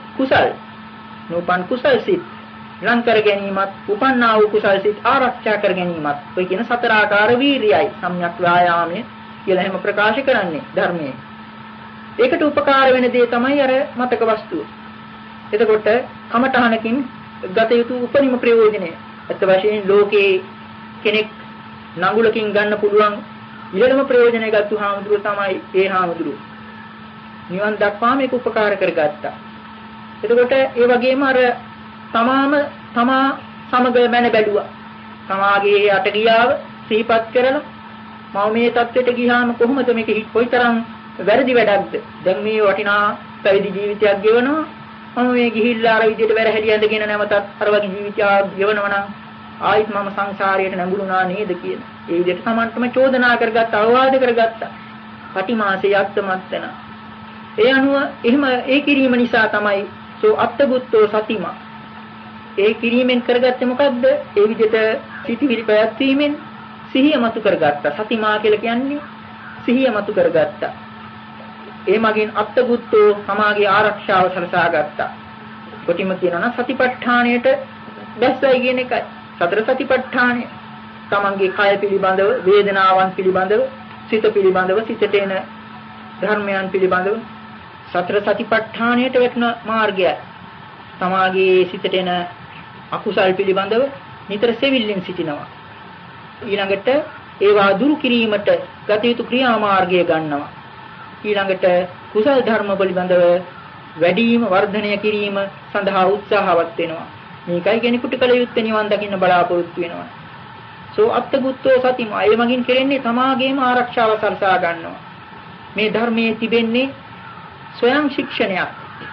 කුසල් සිත් ලං කර ගැනීමත් උපන්නා වූ කුසල් සිත් ආරක්ෂා කර ගැනීමත් ඔය කියන සතර ආකාර වීරියයි සම්‍යක් ව්‍යායාමයේ කියලා එහෙම ප්‍රකාශ කරන්නේ ධර්මයේ. ඒකට උපකාර වෙන දේ තමයි අර මතක වස්තුව. එතකොට කමඨහනකින් ගත යුතු උපරිම ප්‍රයෝජනය. අත් වශයෙන් ලෝකේ කෙනෙක් නඟුලකින් ගන්න පුළුවන් ඉහළම ප්‍රයෝජනය ගත්තු හාමුදුරුවෝ තමයි ඒ හාමුදුරුවෝ. නිවන් දක්වා මේක උපකාර කරගත්තා. එතකොට ඒ වගේම අර තමා සමග මැන බැලුවා. තමාගේ අටගියාව සිහිපත් කරලා මම මේ தත්වෙට ගියාම කොහොමද මේක කොයිතරම් වැරදි වැඩක්ද? දැන් මේ වටිනා පැවිදි ජීවිතයක් ගෙවනවා. මම මේ ගිහිල්ලා අර විදියට වැරහැලි ඇඳගෙන නැවතත් අර වගේ ජීවිතයක් ගෙවනවා නම් ආයිත් මම සංසාරයට නැඹුරුණා නේද කියන. ඒ විදියට Tamanටම චෝදනා කරගත්ත, අවවාද කරගත්ත. පටිමාසේ යක්තමත්තන. ඒ අනුව එහෙම ඒ කිරීම නිසා තමයි සෝ අත්තබුත්තෝ සතිමා. ඒ කිරීමෙන් කරගත්තේ මොකද්ද? ඒ විදිහට සිටිවිලි පැවැත්වීමෙන් සිහිය මතු කරගත්තා. සතිමා කියලා කියන්නේ සිහිය මතු කරගත්තා. ඒ මගින් අත්තබුත්තෝ සමාගයේ ආරක්ෂාව සලසා ගත්තා. කොටිම කියනවා නම් සතිපට්ඨානයට දැස්සයි කියන එකයි. සතර සතිපට්ඨානය තමන්ගේ කය පිළිබඳව, වේදනාවන් පිළිබඳව, සිත පිළිබඳව, සිතට එන ධර්මයන් පිළිබඳව සතර සතිපට්ඨානයට වැටෙන මාර්ගයයි. තමාගේ සිතට එන අකුසල් පිළිබඳව නිතර සෙවිල්ලෙන් සිටිනවා. ඊළඟට ඒවා දුරු කිරීමට ගත යුතු ක්‍රියාමාර්ගය ගන්නවා. ඊළඟට කුසල ධර්ම පිළිබඳව වැඩිම වර්ධනය කිරීම සඳහා උත්සාහවත් වෙනවා. මේකයි කෙනෙකුට කල යුත්තේ නිවන් දකින්න බලාපොරොත්තු වෙනවා. සෝ අත්තබුත්තෝ සතිම අය මගින් කෙරෙන්නේ තමාගේම ආරක්ෂාව සලසා ගන්නවා. මේ ධර්මයේ තිබෙන්නේ ස්වයං ශික්ෂණයක්.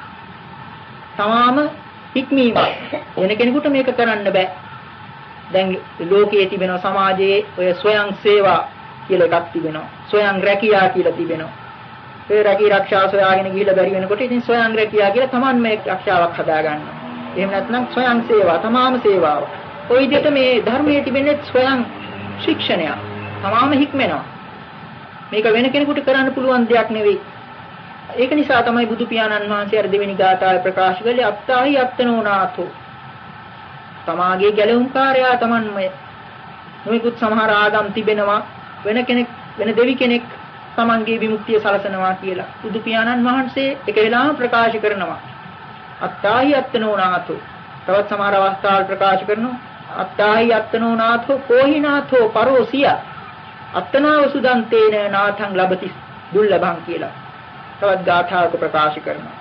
තමාම හික්මීමක්. වෙන කෙනෙකුට මේක කරන්න බෑ. දැන් ලෝකයේ තිබෙන සමාජයේ ඔය ස්වයං සේවා කියලා එකක් තිබෙනවා. ස්වයං රැකියා කියලා තිබෙනවා. ඒ රැකී ආරක්ෂා සොයාගෙන ගිහිල්ලා බැරි වෙනකොට ඉතින් ස්වයං රැකියා කියලා තමන් මේ ආරක්ෂාවක් හදා ගන්නවා. එහෙම නැත්නම් ස්වයං සේවා, තමාම සේවාව. ওই විදිහට මේ ධර්මයේ තිබෙන්නේ ස්වයං ශික්ෂණය. තමාම හික්මනවා. මේක වෙන කෙනෙකුට කරන්න පුළුවන් දෙයක් නෙවෙයි. ඒක නිසා තමයි බුදු පියාණන් වහන්සේ අර දෙවෙනි ගාථාවේ ප්‍රකාශ කළේ අත්තාහි අත්තනෝනාතෝ. තමාගේ ගැලවුම්කාරයා තමන්මය. නොයෙකුත් සමහර ආගම් තිබෙනවා වෙන දෙවි කෙනෙක් තමන්ගේ විමුක්තිය සලසනවා කියලා. බුදු පියාණන් වහන්සේ එක වෙලාවම ප්‍රකාශ කරනවා. අත්තාහි අත්තනෝනාතෝ. තවත් සමහර අවස්ථාවල් ප්‍රකාශ කරනවා අත්තාහි අත්තනෝනාතෝ කෝහිනාතෝ පරෝසිය. අත්තනාව සුදන්තේන නාථං ලබති දුර්ලභං කියලා. තවත් ගාථාවක ප්‍රකාශ කරනවා.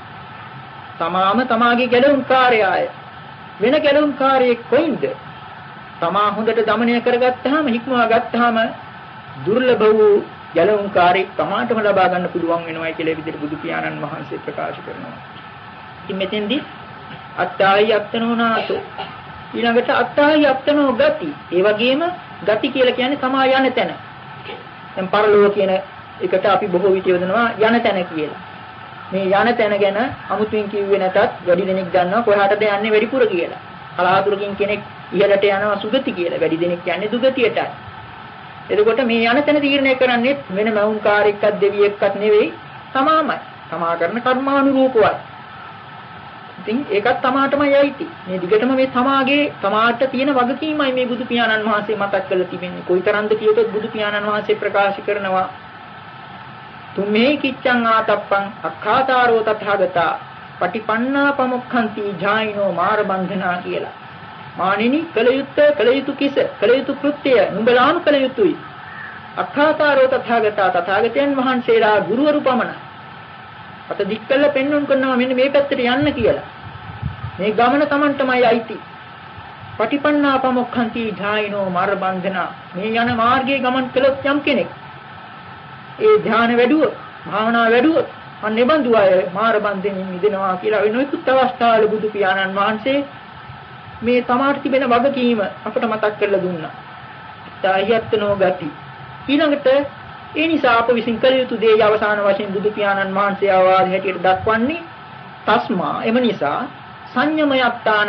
තමාගේ ගැලවුම්කාරයාය. වෙන ගැලවුම්කාරයෙක් කොයින්ද? තමා හොඳට දමනය කරගත්තාම, හික්මවා ගත්තාම දුර්ලභ වූ ගැලවුම්කාරයෙක් තමාටම ලබා ගන්න පුළුවන් වෙනවා කියලා විදිහට බුදු පියාණන් වහන්සේ ප්‍රකාශ කරනවා. ඉතින් මෙතෙන්දී අත්තාහි අත්තනෝනාතෝ ඊළඟට අත්තාහි අත්තනෝ ගති. ඒ වගේම ගති කියලා කියන්නේ තමා යන තැන. දැන් පරලෝක කියන එකට අපි බොහෝ විට යොදනවා යන තැන කියලා. මේ යන තැන ගැන අමුතුවෙන් කිව්වේ නැතත් වැඩි දෙනෙක් දන්නවා කොහාටද යන්නේ වැඩිපුර කියලා. කලාතුරකින් කෙනෙක් ඉහළට යනවා සුගති කියලා. වැඩි දෙනෙක් යන්නේ දුගතියටයි. එතකොට මේ යන තැන තීරණය කරන්නේ වෙන මෞංකාරයක්වත් දෙවියෙක්වත් නෙවෙයි තමාමයි. තමා කරන කර්මානුරූපවයි. ඉතින් ඒකත් තමාටමයි ඇයිති. මේ දිගටම මේ තමාට තියෙන වගකීමයි මේ බුදු පියාණන් වහන්සේ මතක් කරලා තිබෙන්නේ. කොයිතරම්ද කියතොත් බුදු පියාණන් වහන්සේ ප්‍රකාශ කරනවා තුම්මේ කිච්ඡං ආතප්පං අක්ඛාතාරෝ තථාගතා පටිපන්නා පමුක්ඛන්ති ජායිනෝ මාර බන්ධනා කියලා. මානිනි කල යුතු කිස කල යුතු කෘත්‍ය නුඹලාම කල යුතුයි. අක්ඛාතාරෝ තථාගතා තථාගතයන් වහන්සේලා ගුරුවරු පමණ අත දික් කළ පෙන්වුම් කරනවා මෙන්න මේ පැත්තට යන්න කියලා. මේ ගමන Tamanටමයි අයිති. පටිපන්නා පමුක්ඛන්ති ජායිනෝ මාර බන්ධනා. මේ යන මාර්ගයේ ගමන් කළොත් යම් කෙනෙක් ඒ ධ්‍යාන වැඩුවොත්, භාවනා වැඩුවොත් අන්නේ බඳු අය මාර බන්ධෙන් මිදෙනවා කියලා වෙනොයිකුත් අවස්ථාවල බුදු පියාණන් වහන්සේ මේ තමාට තිබෙන වගකීම අපට මතක් කරලා දුන්නා. තායයත්නෝ ගති. ඊළඟට ඒ නිසා අප විසින් කළ යුතු දේ අවසාන වශයෙන් බුදු පියාණන් වහන්සේ ආවාද හැටියට දක්වන්නේ තස්මා එම නිසා සංයමයත්තානං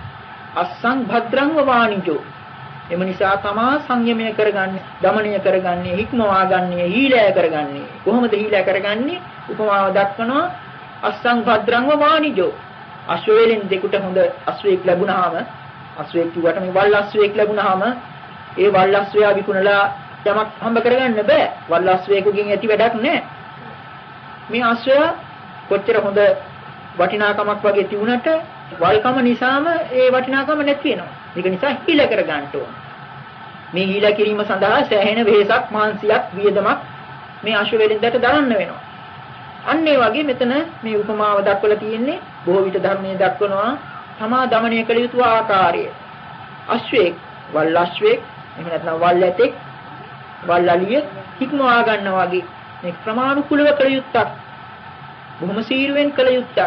අස්සං භද්‍රං වාණිජෝ. එම නිසා තමා සංයමය කරගන්නේ, දමනය කරගන්නේ, හික්මවා ගන්නේ, හීලය කරගන්නේ. කොහොමද හීලය කරගන්නේ? උපමාව දක්වනවා අස්සං භද්‍රං වාණිජෝ. අශ්වයෙන් දෙකට හොඳ අශ්වයෙක් ලැබුණාම, අශ්වයෙක් කිව්වට මේ වල් අශ්වයෙක් ලැබුණාම ඒ වල් අශ්වයා විකුණලා යමක් හම්බ කරගන්න බෑ. වල් අශ්වයෙකුගෙන් ඇති වැඩක් නැහැ. මේ අශ්වයා කොච්චර හොඳ වටිනාකමක් වගේ තිබුණට වල්කම නිසාම ඒ වටිනාකම නැති වෙනවා. ඒක නිසා හීල කර ගන්න ඕන. මේ හීල කිරීම සඳහා සෑහෙන වෙහසක්, මානසික වියදමක් මේ අශ්වවැලින්දට දරන්න වෙනවා. අන්න ඒ වගේ මෙතන මේ උපමාව දක්වලා තියෙන්නේ බොහෝ විට ධර්මයේ දක්වනවා තමා දමනය කළ යුතු ආකාරය. අශ්වයෙක්, වල් අශ්වයෙක්, එහෙම නැත්නම් වල් ඇතෙක්, වල් අලියෙක් හික්මවා ගන්නවා වගේ මේ ක්‍රමානුකූලව කළ යුත්තක්. බොහොම සීරුවෙන් කළ යුත්තක්.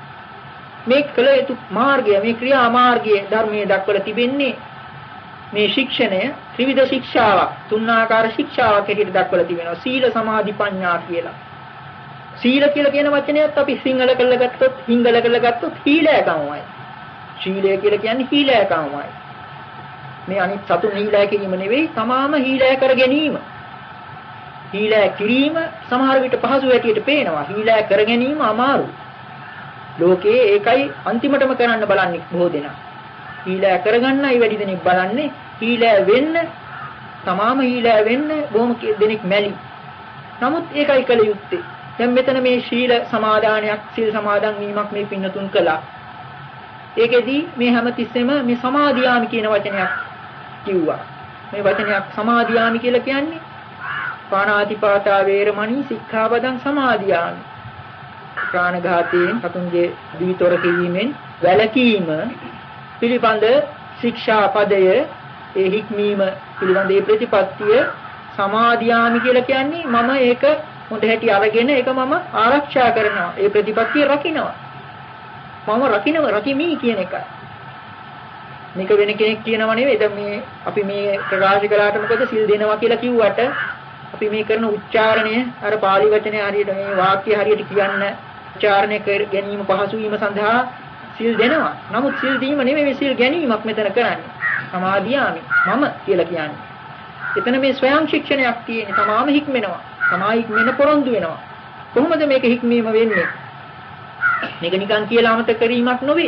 මේ කළ යුතු මාර්ගය, මේ ක්‍රියා මාර්ගය ධර්මයේ දක්වලා තිබෙන්නේ මේ ශික්ෂණය ත්‍රිවිධ ශික්ෂාවක්, තුන්ආකාර ශික්ෂාවක් හැටියට දක්වලා තිබෙනවා. සීල, සමාධි, ප්‍රඥා කියලා. සීල කියලා කියන වචනයත් අපි සිංහල කරලා ගත්තොත්, හිංගල කරලා ගත්තොත් හීලයකමයි. ශීලය කියලා කියන්නේ හීලයකමයි. මේ අනිත් සතුන් හීලය කිරීම නෙවෙයි, තමාම හීලය කර ගැනීම. හීලය කිරීම සමහර විට පහසු හැටියට පේනවා. හීලය කර ගැනීම අමාරු. ලෝකේ ඒකයි අන්තිමටම කරන්න බලන්නේ බොහෝ දෙනා. හීලය කරගන්නයි වැඩි දෙනෙක් බලන්නේ. හීලය වෙන්න, තමාම හීලය වෙන්න බොහොම දෙනෙක් මැලි. නමුත් ඒකයි කළ යුත්තේ. දැන් මෙතන මේ ශීල සමාදානයක්, සීල් සමාදන් වීමක් මේ පින්නතුන් කළා. ඒකෙදී මේ හැමතිස්සෙම මේ සමාදියාමි කියන වචනයක් කිව්වා. මේ වචනයක් සමාදියාමි කියලා කියන්නේ පාණාතිපාතා වේරමණී සික්ඛාපදං සමාදියාමි. ප්‍රාණඝාතයෙන්, සතුන්ගේ දිවිතොර කිරීමෙන් වැළකීම පිළිබඳ ශික්ෂා පදය, ඒ හික්මීම පිළිබඳ ඒ ප්‍රතිපත්තිය සමාදියාමි කියලා කියන්නේ මම ඒක හොඳ හැටි අරගෙන ඒක මම ආරක්ෂා කරනවා. ඒ ප්‍රතිපත්තිය රකින්නවා. මම රකිමි කියන එකයි. මේක වෙන කෙනෙක් කියනව නෙවෙයි. දැන් මේ අපි මේ ප්‍රකාශ කළාට මොකද සිල් දෙනවා කියලා කිව්වට අපි මේ කරන උච්චාරණය අර පාලි වචනේ හරියට මේ වාක්‍ය හරියට කියන්න උච්චාරණය කර ගැනීම පහසු වීම සඳහා සිල් දෙනවා. නමුත් සිල් දීම නෙමෙයි සිල් ගැනීමක් මෙතන කරන්නේ. සමාදියාමි මම කියලා කියන්නේ. එතන මේ ස්වයං ශික්ෂණයක් තියෙන්නේ. තමාම හික්මෙනවා. තමා හික්මෙන පොරොන්දු වෙනවා. කොහොමද මේක හික්මීම වෙන්නේ? මේක නිකන් කියලා අමතක කිරීමක් නෙවෙයි.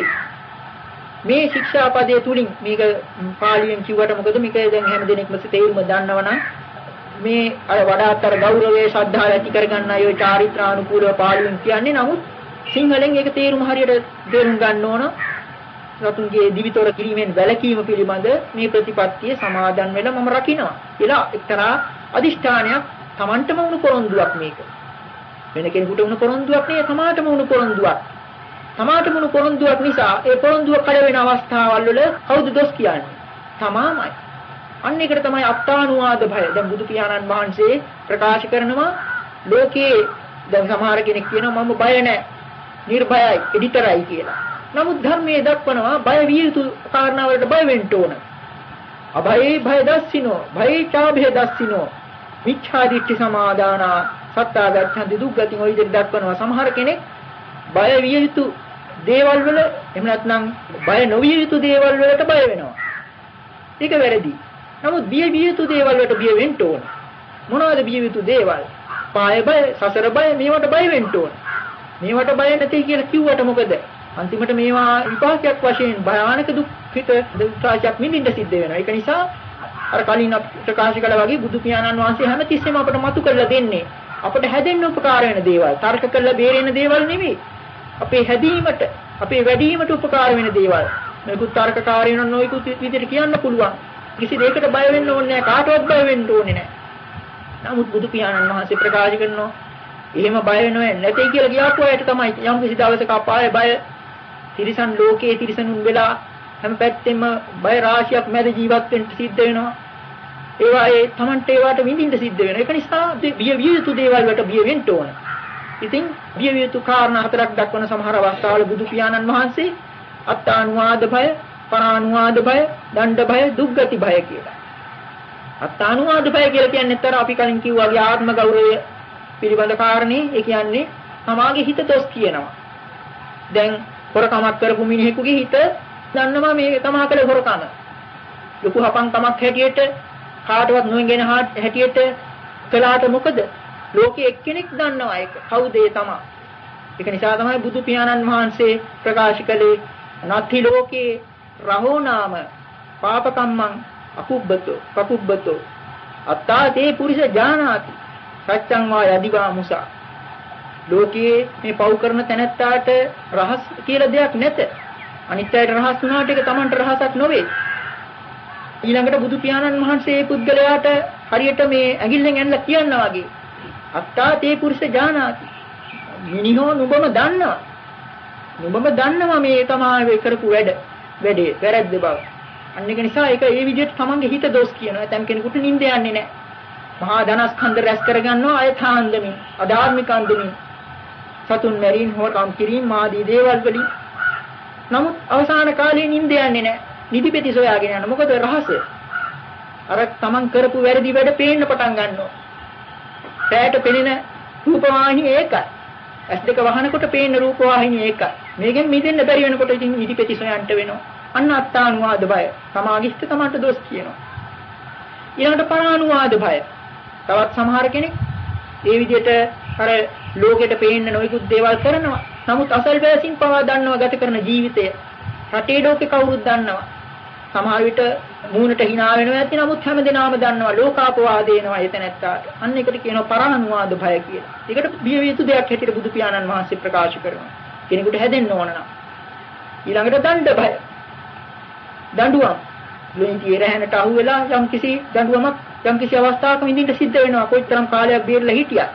මේ ශික්ෂා පදයේ තුලින් මේක පාලියෙන් කිව්වට මොකද මේක දැන් හැම දෙනෙක්ම තේරුම දන්නවනම් මේ අර වඩාත් අර ගෞරවයේ ශ්‍රද්ධාව ඇති කරගන්න අය චාරිත්‍රානුකූලව පාලියෙන් කියන්නේ. නමුත් සිංහලෙන් ඒක තේරුම හරියට තේරුම් ගන්න ඕන. රතුන්ගේ දිවිතොර කිරීමෙන් වැළකීම පිළිබඳ මේ ප්‍රතිපත්තිය සමාදන් වෙලා මම රකින්නවා කියලා එක්තරා අදිෂ්ඨානයක් තමන්ටම වුණු පොරොන්දුවක් මේක. වෙන කෙනෙකුට වුණු පොරොන්දුවක් නෙවෙයි, තමාටම වුණු පොරොන්දුවක්. තමාටම වුණු පොරොන්දුවක් නිසා ඒ පොරොන්දුව කඩ වෙන අවස්ථාවල් වල කවුද දොස් කියන්නේ? තමාමයි. අන්න ඒකට තමයි අත්තානුවාද භය. දැන් බුදු පියාණන් වහන්සේ ප්‍රකාශ කරනවා ලෝකේ දැන් සමහර කෙනෙක් කියනවා මම බය නැහැ, නිර්භයයි, එඩිතරයි කියලා. නමුත් ධර්මයේ දක්වනවා බය විය යුතු කාරණා වලට බය වෙන්න ඕන. අභයේ භය දස්සිනෝ, භයේ චාභය දස්සිනෝ, මිච්ඡා දිට්ඨි සමාදානා සත්තා ගච්ඡන්ති දුක්ගතින් ඔය විදිහට දක්වනවා. සමහර කෙනෙක් බය විය යුතු දේවල් වල එහෙම නැත්නම් බය නොවිය යුතු දේවල් වලට බය වෙනවා. ඒක වැරදි. නමුත් බිය යුතු දේවල් වලට බිය වෙන්න ඕන. මොනවද බිය යුතු දේවල්? පාය බය, සසර බය, මේවට බය වෙන්න ඕන. මේවට බය නැtei කියලා කිව්වට මොකද? අන්තිමට මේවා විපාකයක් වශයෙන් භයානක දුක්ඛිත දුක්ඛාචක් නිදින්න සිද්ධ වෙනවා. ඒක නිසා අර කලින් ප්‍රකාශ කළා වගේ බුදු පියාණන් වහන්සේ හැමතිස්සෙම අපට මතු කරලා දෙන්නේ අපට හැදෙන්න උපකාර වෙන දේවල්, තර්ක කරලා බේරෙන දේවල් නෙවෙයි. අපේ හැදීමට, අපේ වැඩිවීමට උපකාර වෙන දේවල්. මේකුත් තර්කකාරීන නොයිකුත් විදිහට කියන්න පුළුවන්. කිසි දෙයකට බය වෙන්න ඕනේ නැහැ, කාටවත් බය වෙන්න ඕනේ නැහැ. නමුත් බුදු පියාණන් වහන්සේ ප්‍රකාශ කරනවා එහෙම බය වෙනව නැtei කියලා කියපු අයට තමයි යම් කිසි දවසක අපායේ බය, තිරිසන් ලෝකයේ තිරිසනුන් වෙලා හැම පැත්තෙම බය රාශියක් මැද ජීවත් වෙන්න සිද්ධ වෙනවා. ඒවායේ Tamante ඒවාට විඳින්න සිද්ධ වෙනවා. ඒක නිසා බිය විය යුතු දේවල් වලට බිය වෙන්න ඕන. ඉතින් බිය විය යුතු කාරණා හතරක් දක්වන සමහර අවස්ථාවල බුදු පියාණන් වහන්සේ අත්තානුවාද භය, පරානුවාද භය, දණ්ඩ භය, දුක්ගති භය කියලා. අත්තානුවාද භය කියලා කියන්නේ අතර අපි කලින් කිව්වාගේ ආත්ම ගෞරවය පිළිබඳ කාරණේ. ඒ කියන්නේ තමාගේ හිත දොස් කියනවා. දැන් හොරකමක් කරපු මිනිහෙකුගේ හිත දන්නවා මේ තමා කළ හොරකම. ලොකු හපන්කමක් හැටියට කාටවත් නොගෙන හැටියට කළාට මොකද? ලෝකයේ එක්කෙනෙක් දන්නවා ඒක. කවුද ඒ තමා? ඒක නිසා තමයි බුදු පියාණන් වහන්සේ ප්‍රකාශ කළේ නත්ති ලෝකේ රහෝ නාම පාපකම්මං අකුබ්බතෝ පකුබ්බතෝ අත්තා තේ පුරිස ජානාති සත්‍යං වා යදිවා මුසා. ලෝකයේ මේ පව් කරන තැනැත්තාට රහස් කියලා දෙයක් නැත. අනිත් අයට රහස් වුණාට ඒක Tamanට රහසක් නොවේ. ඊළඟට බුදු පියාණන් වහන්සේ පුද්ගලයාට හරියට මේ ඇඟිල්ලෙන් ඇනලා කියනවා වගේ අත්තා තේ පුරිස ජානාති. මිනිහෝ නුඹම දන්නවා. නුඹම දන්නවා මේ තමයි කරපු වැඩේ වැරද්ද බව. අන්න ඒක නිසා ඒක ඒ විදිහට තමන්ගේ හිත දොස් කියනවා. ඇතම් කෙනෙකුට නිින්ද යන්නේ නැහැ. මහා ධනස්කන්ධ රැස් කරගන්නවා අයථාන්දමින්, අධාර්මික අන්දමින්. සතුන් මැරීම, හොරකම් කිරීම ආදී දේවල් වලින්. නමුත් අවසාන කාලේ නිින්ද යන්නේ නැහැ. නිදිපෙති සොයාගෙන යනවා. මොකද රහස? අර තමන් කරපු වැරදි වැඩ පේන්න පටන් ගන්නවා. රැයට පෙනෙන රූපවාහිනිය ඒකයි. S2 වහනකොට පේන රූපවාහිනිය ඒකයි. මේකෙන් මිදෙන්න බැරි වෙනකොට ඉතින් නිදිපෙති සොයන්ට වෙනවා. අන්න අත්තානුවාද භය. සමාගිෂ්ඨ තමන්ට දොස් කියනවා. ඊළඟට පරානුවාද භය. තවත් සමහර කෙනෙක් ඒ විදිහට අර ලෝකෙට පේන්න නොයිකුත් දේවල් කරනවා. නමුත් අසල්වැසින් පවා දන්නවා ගත කරන ජීවිතය. රටේ ලෝකේ කවුරුත් දන්නවා. සමහර විට මූණට hina වෙනවා ඇති නමුත් හැමදෙනාම දන්නවා ලෝකාපවාදේනවා එතන ඇත්තාට. අන්න ඒකට කියනවා පරානුවාද භය කියලා. ඒකට බිය විය යුතු දෙයක් හැටියට බුදු පියාණන් වහන්සේ ප්‍රකාශ කරනවා. කෙනෙකුට හැදෙන්න ඕන නම්. ඊළඟට දණ්ඩ භය. දඬුවම්. ලෝකයේ රැහැනට අහු වෙලා යම්කිසි දඬුවමක් යම්කිසි අවස්ථාවක විඳින්න සිද්ධ වෙනවා. කොයිතරම් කාලයක් බේරලා හිටියා.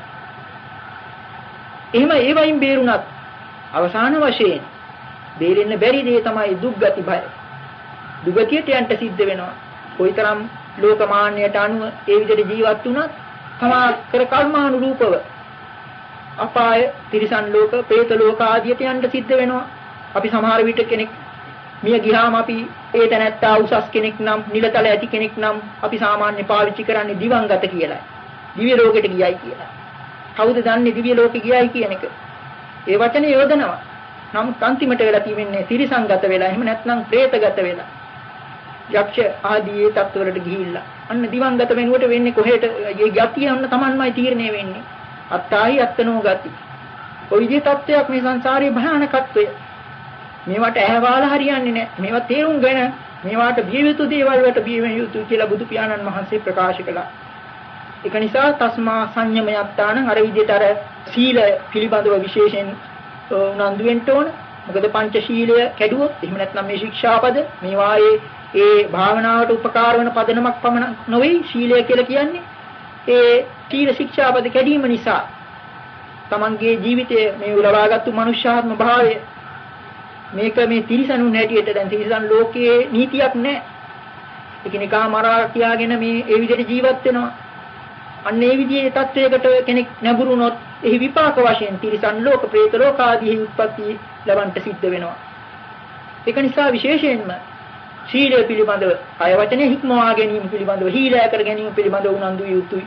එහෙම ඒ වයින් බේරුණත් අවසාන වශයෙන් බේරෙන්න බැරි දේ තමයි දුක්ගති භය. දුගතියට යන්න සිද්ධ වෙනවා. කොයිතරම් ලෝකමාන්‍යයට අනුව ඒ විදිහට ජීවත් වුණත් තමා කර කර්මානුරූපව අපාය, තිරිසන් ලෝක, പ്രേත ලෝක ආදියට යන්න සිද්ධ වෙනවා. අපි සමහර විට කෙනෙක් මිය ගියාම අපි ඒ තැනැත්තා උසස් කෙනෙක් නම්, නිලතල ඇති කෙනෙක් නම් අපි සාමාන්‍ය පාවිච්චි කරන්නේ දිවංගත කියලා. දිව්‍ය ලෝකෙට ගියයි කියලා. කවුද දන්නේ දිව්‍ය ලෝකෙ ගියයි කියන එක? ඒ වචනේ යොදනවා. නමුත් අන්තිමට වෙලා තියෙන්නේ තිරිසංගත වෙලා, එහෙම නැත්නම් പ്രേතගත වෙලා. යක්ෂ ආදී ඒ තත්ත්වවලට ගිහිල්ලා. අන්න දිවංගත වෙනුවට වෙන්නේ කොහෙට? මේ යතිය අන්න Tamanමයි තීරණය වෙන්නේ. අත්තාහි අත්තනෝ ගති. ඔය විදිහේ තත්ත්වයක් මේ සංසාරයේ භයානකත්වය. මේවට ඇහැවාලා හරියන්නේ නැහැ. මේවා තේරුම්ගෙන මේවාට බිය යුතු දේවල් වලට බිය වෙ යුතු කියලා බුදු පියාණන් වහන්සේ ප්‍රකාශ කළා. ඒක නිසා තස්මා සංයමයත්තාන අර විදිහට අර සීල පිළිබඳව විශේෂයෙන් උනන්දු වෙන්න ඕන. මොකද පංචශීලය කැඩුවොත් එහෙම නැත්නම් මේ ශික්ෂාපද මේවායේ ඒ භාවනාවට උපකාර වන පදනමක් පමණ නොවේ. ශීලය කියලා කියන්නේ ඒ සීල ශික්ෂාපද කැඩීම නිසා තමන්ගේ ජීවිතයේ මේ උලවාගත්තු මනුෂ්‍යාත්ම භාවය මේක මේ තිරිසනුන් හැටියට දැන් තිරිසන් ලෝකයේ නීතියක් නැහැ. එකිනෙකා මරා කියාගෙන මේ ඒ විදිහට ජීවත් වෙනවා. අන්න ඒ විදිහේ තත්වයකට කෙනෙක් නැඹුරු වුණොත් එහි විපාක වශයෙන් තිරිසන් ලෝක, പ്രേත ලෝක ආදී උත්පත්ති ලබන්නට සිද්ධ වෙනවා. ඒක නිසා විශේෂයෙන්ම සීලය පිළිබඳව, කය වචනේ හික්මවා ගැනීම පිළිබඳව, හීලය කර ගැනීම පිළිබඳව උනන්දු විය යුතුයි.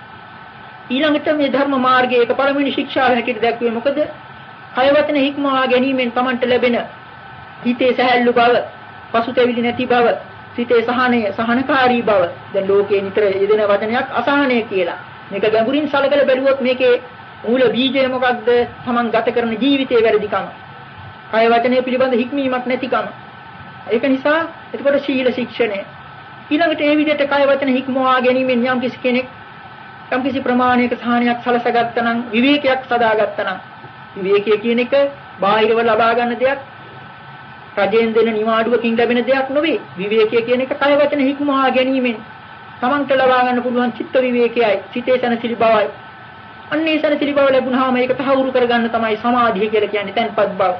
ඊළඟට මේ ධර්ම මාර්ගයේ එක පළවෙනි ශික්ෂාව හැටියට දැක්වේ මොකද? කය වචන හික්මවා ගැනීමෙන් Tamanට ලැබෙන හිතේ සැහැල්ලු බව, පසුතැවිලි නැති බව, සිතේ සහනකාරී බව. දැන් ලෝකේ නිතර යෙදෙන වචනයක් අසහනය කියලා. මේක ගැඹුරින් සලකලා බැලුවොත් මේකේ මූල බීජය මොකක්ද? Taman ගත කරන ජීවිතයේ වැරදිකම. කය වචනේ පිළිබඳ හික්මීමක් නැතිකම. ඒක නිසා එතකොට සීල ශික්ෂණය. ඊළඟට ඒ විදිහට කය වචන හික්මවා ගැනීමෙන් යම් කිසි කෙනෙක් යම් කිසි ප්‍රමාණයක සහනයක් සලසගත්තා නම්, විවේකයක් සදාගත්තා නම්, විවේකයේ කියන එක බාහිරව ලබා ගන්න දෙයක්, රජෙන් දෙන නිවාඩුවකින් ලැබෙන දෙයක් නෙවෙයි. විවේකයේ කියන එක කය වචන හික්මවා ගැනීමෙන් තමන්ට ලබා ගන්න පුළුවන් චිත්ත විවේකයයි, සිතේ සැනසෙලි බවයි. අන්නේ සැනසෙලි බව ලැබුණාම ඒක තහවුරු කරගන්න තමයි සමාධිය කියලා කියන්නේ, තැන්පත් බව.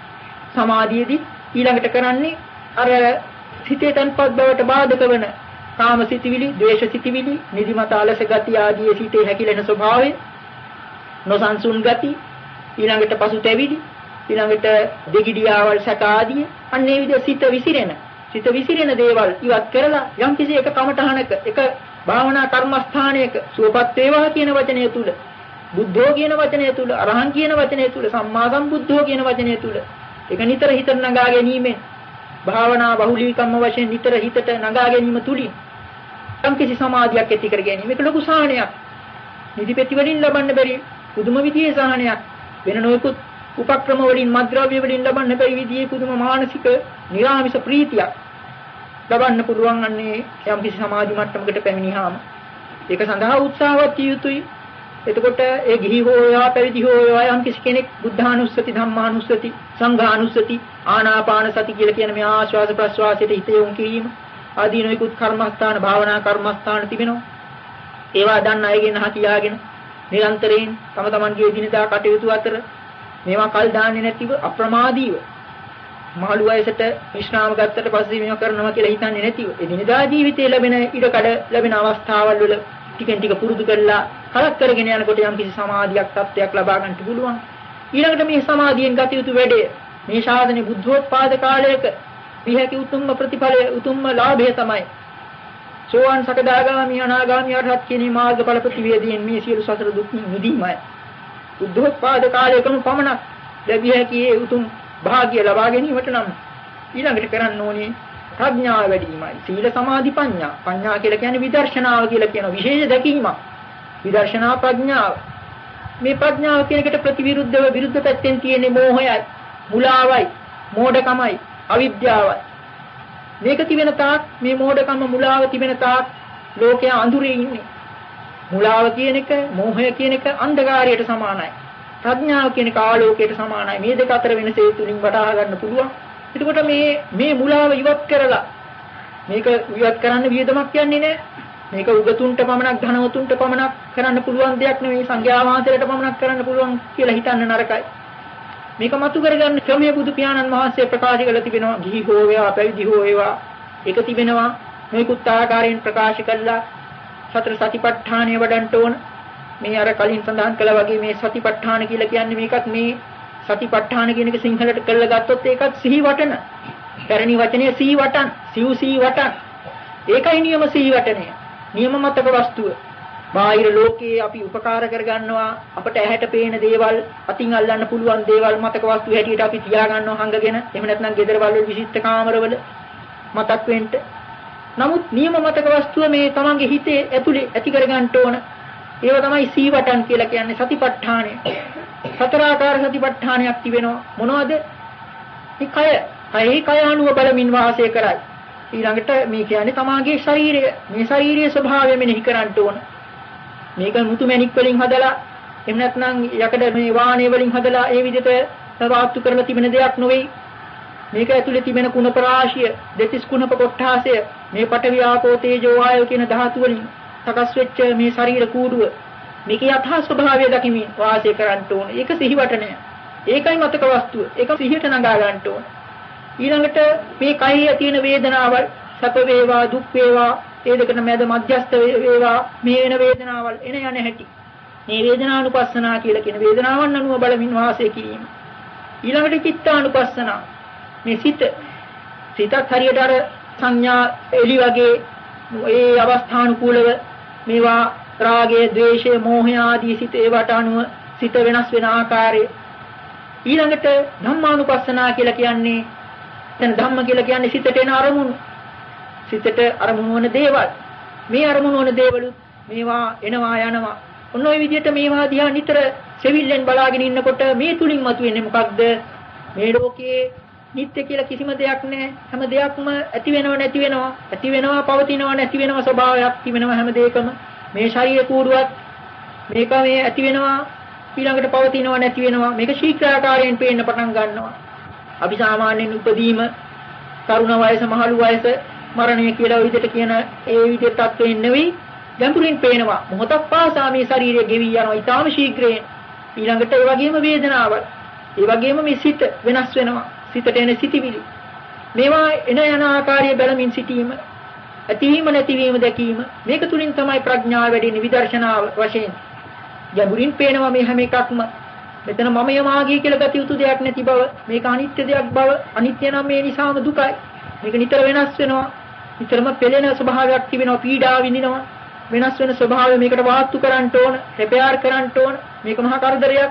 සමාධියේදී ඊළඟට කරන්නේ අර සිතේ තැන්පත් බවට බාධක වෙන කාම සිතිවිලි, ද්වේෂ සිතිවිලි, නිදිමත අලස ගති ආදී සිතේ හැකිලෙන ස්වභාවය, නොසන්සුන් ගති, ඊළඟට පසුතැවිලි, ඊළඟට දෙගිඩියාවල් සැක ආදී අන්නේ විදිහ සිත විසිරෙන දේවල් ඉවත් කරලා යම්කිසි එක කමඨහනක එක භාවනා කර්මස්ථානයක සුවපත් වේවා කියන වචනය තුල, බුද්ධෝ කියන වචනය තුල, අරහං කියන වචනය තුල, සම්මා සම්බුද්ධෝ කියන වචනය තුල ඒක නිතර හිතට නගා ගැනීමෙන් භාවනා බහුලීකම්ම වශයෙන් නිතර හිතට නගා ගැනීම තුලින් යම්කිසි සමාධියක් ඇති කර ගැනීම. මේක ලොකු සාහනයක්. නිදිපෙති වලින් ලබන්න බැරි පුදුම විදිහේ සාහනයක්. වෙන නොයෙකුත් උපක්‍රම වලින් මද්ද්‍රව්‍ය වලින් ලබන්න බැරි විදිහේ පුදුම මානසික නිරාමිෂ ප්‍රීතියක් ලබන්න පුළුවන් අන්නේ යම්කිසි සමාධි මට්ටමකට පැමිණියාම. ඒක සඳහා උත්සාහවත් විය යුතුයි. එතකොට ඒ ගිහි හෝ යා පැවිදි හෝ යා යම්කිසි කෙනෙක් බුද්ධානුස්සති, ධම්මානුස්සති, සංඝානුස්සති, ආනාපාන සති කියලා කියන මේ ආශ්වාස ප්‍රශ්වාසයට හිත යොමු කිරීම ආදී නොයෙකුත් කර්මස්ථාන, භාවනා කර්මස්ථාන තිබෙනවා. ඒවා දන්න අයගෙන් අහ කියාගෙන නිරන්තරයෙන් තම තමන්ගේ දිනදා කටයුතු අතර මේවා කල් දාන්නේ නැතිව අප්‍රමාදීව මහලු වයසට විශ්‍රාම ගත්තට පස්සේ මේවා කරනවා කියලා හිතන්නේ නැතිව ඒ දිනදා ජීවිතයේ ලැබෙන ඉඩකඩ ලැබෙන අවස්ථාවල් වල ටිකෙන් ටික පුරුදු කරලා කලක් කරගෙන යනකොට යම්කිසි සමාධියක් තත්ත්වයක් ලබා ගන්නට පුළුවන්. ඊළඟට මේ සමාධියෙන් ගත යුතු වැඩේ මේ ශාසනයේ බුද්ධෝත්පාද කාලයක විහැකි උතුම්ම ප්‍රතිඵලය, උතුම්ම ලාභය තමයි සෝවාන් සකදාගාමි අනාගාමි අරහත් කියන මාර්ගඵල ප්‍රතිවේදයෙන් මේ සියලු සසර දුක් නිදීමයි. බුද්ධෝත්පාද කාලයකම පමණක් ලැබිය හැකි ඒ උතුම් භාග්‍ය ලබා ගැනීමට නම් ඊළඟට කරන්න ඕනේ ප්‍රඥාව වැඩිමයි. සීල සමාධි ප්‍රඥා. ප්‍රඥා කියලා කියන්නේ විදර්ශනාව කියලා කියන විශේෂ දැකීමක්. විදර්ශනා ප්‍රඥාව. මේ ප්‍රඥාව කියන එකට ප්‍රතිවිරුද්ධව විරුද්ධ පැත්තෙන් තියෙන්නේ මෝහයයි, මුලාවයි, මෝඩකමයි, අවිද්‍යාවයි. මේක තිබෙන තාක් මේ මෝඩකම මුලාව තිබෙන තාක් ලෝකයා අඳුරේ ඉන්නේ. මුලාව කියන එක, මෝහය කියන එක අන්ධකාරයට සමානයි. ප්‍රඥාව කියන එක ආලෝකයට සමානයි. මේ දෙක අතර වෙනස ඒ තුලින් වටහා ගන්න පුළුවන්. එතකොට මේ මුලාව ඉවත් කරලා මේක ඉවත් කරන්න වියදමක් යන්නේ නැහැ. මේක උගතුන්ට පමණක්, ධනවතුන්ට පමණක් කරන්න පුළුවන් දෙයක් නෙවෙයි, සංඝයා වහන්සේලාට පමණක් කරන්න පුළුවන් කියලා හිතන්න නරකයි. මේක මතු කරගන්න ක්‍රමයේ බුදු පියාණන් වහන්සේ ප්‍රකාශ කළ තිබෙනවා. ගිහි හෝ වේවා, පැවිදි හෝ වේවා, ඒක තිබෙනවා. මේකුත් ආකාරයෙන් ප්‍රකාශ කළා. සතර සතිපට්ඨානය වඩන්න ඕන. මේ අර කලින් සඳහන් කළා වගේ මේ සතිපට්ඨාන කියලා කියන්නේ මේකත් මේ සතිපට්ඨාන කියන එක සිංහලට කරලා ගත්තොත් ඒකත් සිහි වටන. පැරණි වචනේ සිහි වටන්, සිව් සිහි වටන්. ඒකයි නියම සිහි වටනය. නියම මතක වස්තුව. බාහිර ලෝකයේ අපි උපකාර කරගන්නවා, අපට ඇහැට පේන දේවල්, අතින් අල්ලන්න පුළුවන් දේවල් මතක වස්තු හැටියට අපි තියා ගන්නවා හංගගෙන. එහෙම නැත්නම් ගෙදරවල විශිෂ්ට කාමරවල මතක් වෙන්න. නමුත් නියම මතක වස්තුව මේ තමන්ගේ හිතේ ඇතුලේ ඇති කරගන්න ඕන. ඒව තමයි සීවටන් කියලා කියන්නේ සතිපට්ඨානය. සතරාකාර සතිපට්ඨානයක් තිබෙනවා. මොනවද? මේ කය අනුව බලමින් වාසය කරයි. ඊළඟට මේ කියන්නේ තමාගේ ශරීරය. මේ ශාරීරික ස්වභාවය මෙනෙහි කරන්න ඕන. මේක මුතු මැණික් වලින් හදලා එහෙම නැත්නම් යකඩ මේ වාහනේ වලින් හදලා ඒ විදිහට සවාත්තු කරලා තිබෙන දෙයක් නෙවෙයි. මේක ඇතුලේ තිබෙන කුණප රාශිය, දෙතිස් කුණප කොටාසය, මේ පඨවි ආපෝ තේජෝ වායෝ කියන ධාතු වලින් සකස් වෙච්ච මේ ශරීර කූඩුව මේකේ යථා ස්වභාවය දකිමින් වාසය කරන්න ඕන. ඒක සිහිවටනය. ඒකයි මතක වස්තුව. ඒක සිහියට නගා ගන්න ඕන. ඊළඟට මේ කයේ තියෙන වේදනාවල් සැප වේවා, දුක් වේවා, ඒ දෙකට මැද මධ්‍යස්ථ වේවා, මේ වෙන වේදනාවල් එන යන හැටි. මේ වේදනානුපස්සනා කියලා කියන වේදනාවන් අනුව බලමින් වාසය කිරීම. ඊළඟට චිත්තානුපස්සනා. මේ සිතත් හරියට අර සංඥා එලි වගේ ඒ අවස්ථානුකූලව මේවා රාගය, ද්වේෂය, මෝහය ආදී සිත ඒවට අනුව සිත වෙනස් වෙන ආකාරය. ඊළඟට ධම්මානුපස්සනා කියලා කියන්නේ එතන ධම්ම කියලා කියන්නේ සිතට එන අරමුණු. සිතට අරමුණු වන දේවල්. මේ අරමුණු වන දේවලුත් මේවා එනවා යනවා. ඔන්න ඔය විදිහට මේවා දිහා නිතර සෙවිල්ලෙන් බලාගෙන ඉන්නකොට මේ තුලින් මතුවෙන්නේ මොකක්ද? මේ ලෝකයේ නිත්‍ය කියලා කිසිම දෙයක් නැහැ. හැම දෙයක්ම ඇති වෙනව නැති වෙනවා. ඇති වෙනවා පවතිනවා නැති වෙනවා ස්වභාවයක් තිබෙනවා හැම දෙයකම. මේ ශරීර කූඩුවත් මේක මේ ඇති වෙනවා ඊළඟට පවතිනවා නැති වෙනවා. මේක ශීඝ්‍රාකාරයෙන් පේන්න පටන් ගන්නවා. අපි සාමාන්‍යයෙන් උපදීම තරුණ වයස, මහලු වයස, මරණය කියලා විදිහට කියන ඒ විදිහට තත්ත්වෙන් නෙවෙයි ගැඹුරින් පේනවා. මොහොතක් පාසා මේ ශරීරය ගෙවි යනවා ඊටාම ශීඝ්‍රයෙන්. ඊළඟට ඒ වගේම වේදනාවල්, ඒ වගේම මේ සිත වෙනස් වෙනවා. සිතට එන සිටිවිලි. මේවා එන යන ආකාරය බලමින් සිටීම. ඇතිවීම නැතිවීම දැකීම මේක තුලින් තමයි ප්‍රඥාව වැඩෙන්නේ විදර්ශනා වශයෙන්. ගැඹුරින් පේනවා මේ හැම එකක්ම මෙතන මමය මාගේ කියලා ගත යුතු දෙයක් නැති බව, මේක අනිත්‍ය දෙයක් බව, අනිත්‍ය නම් මේ නිසාම දුකයි. මේක නිතර වෙනස් වෙනවා. නිතරම පෙළෙන ස්වභාවයක් තිබෙනවා, පීඩාව විඳිනවා. වෙනස් වෙන ස්වභාවය මේකට වාස්තු කරන්න ඕන, රෙපෙයාර් කරන්න ඕන. මේක මහා කරදරයක්.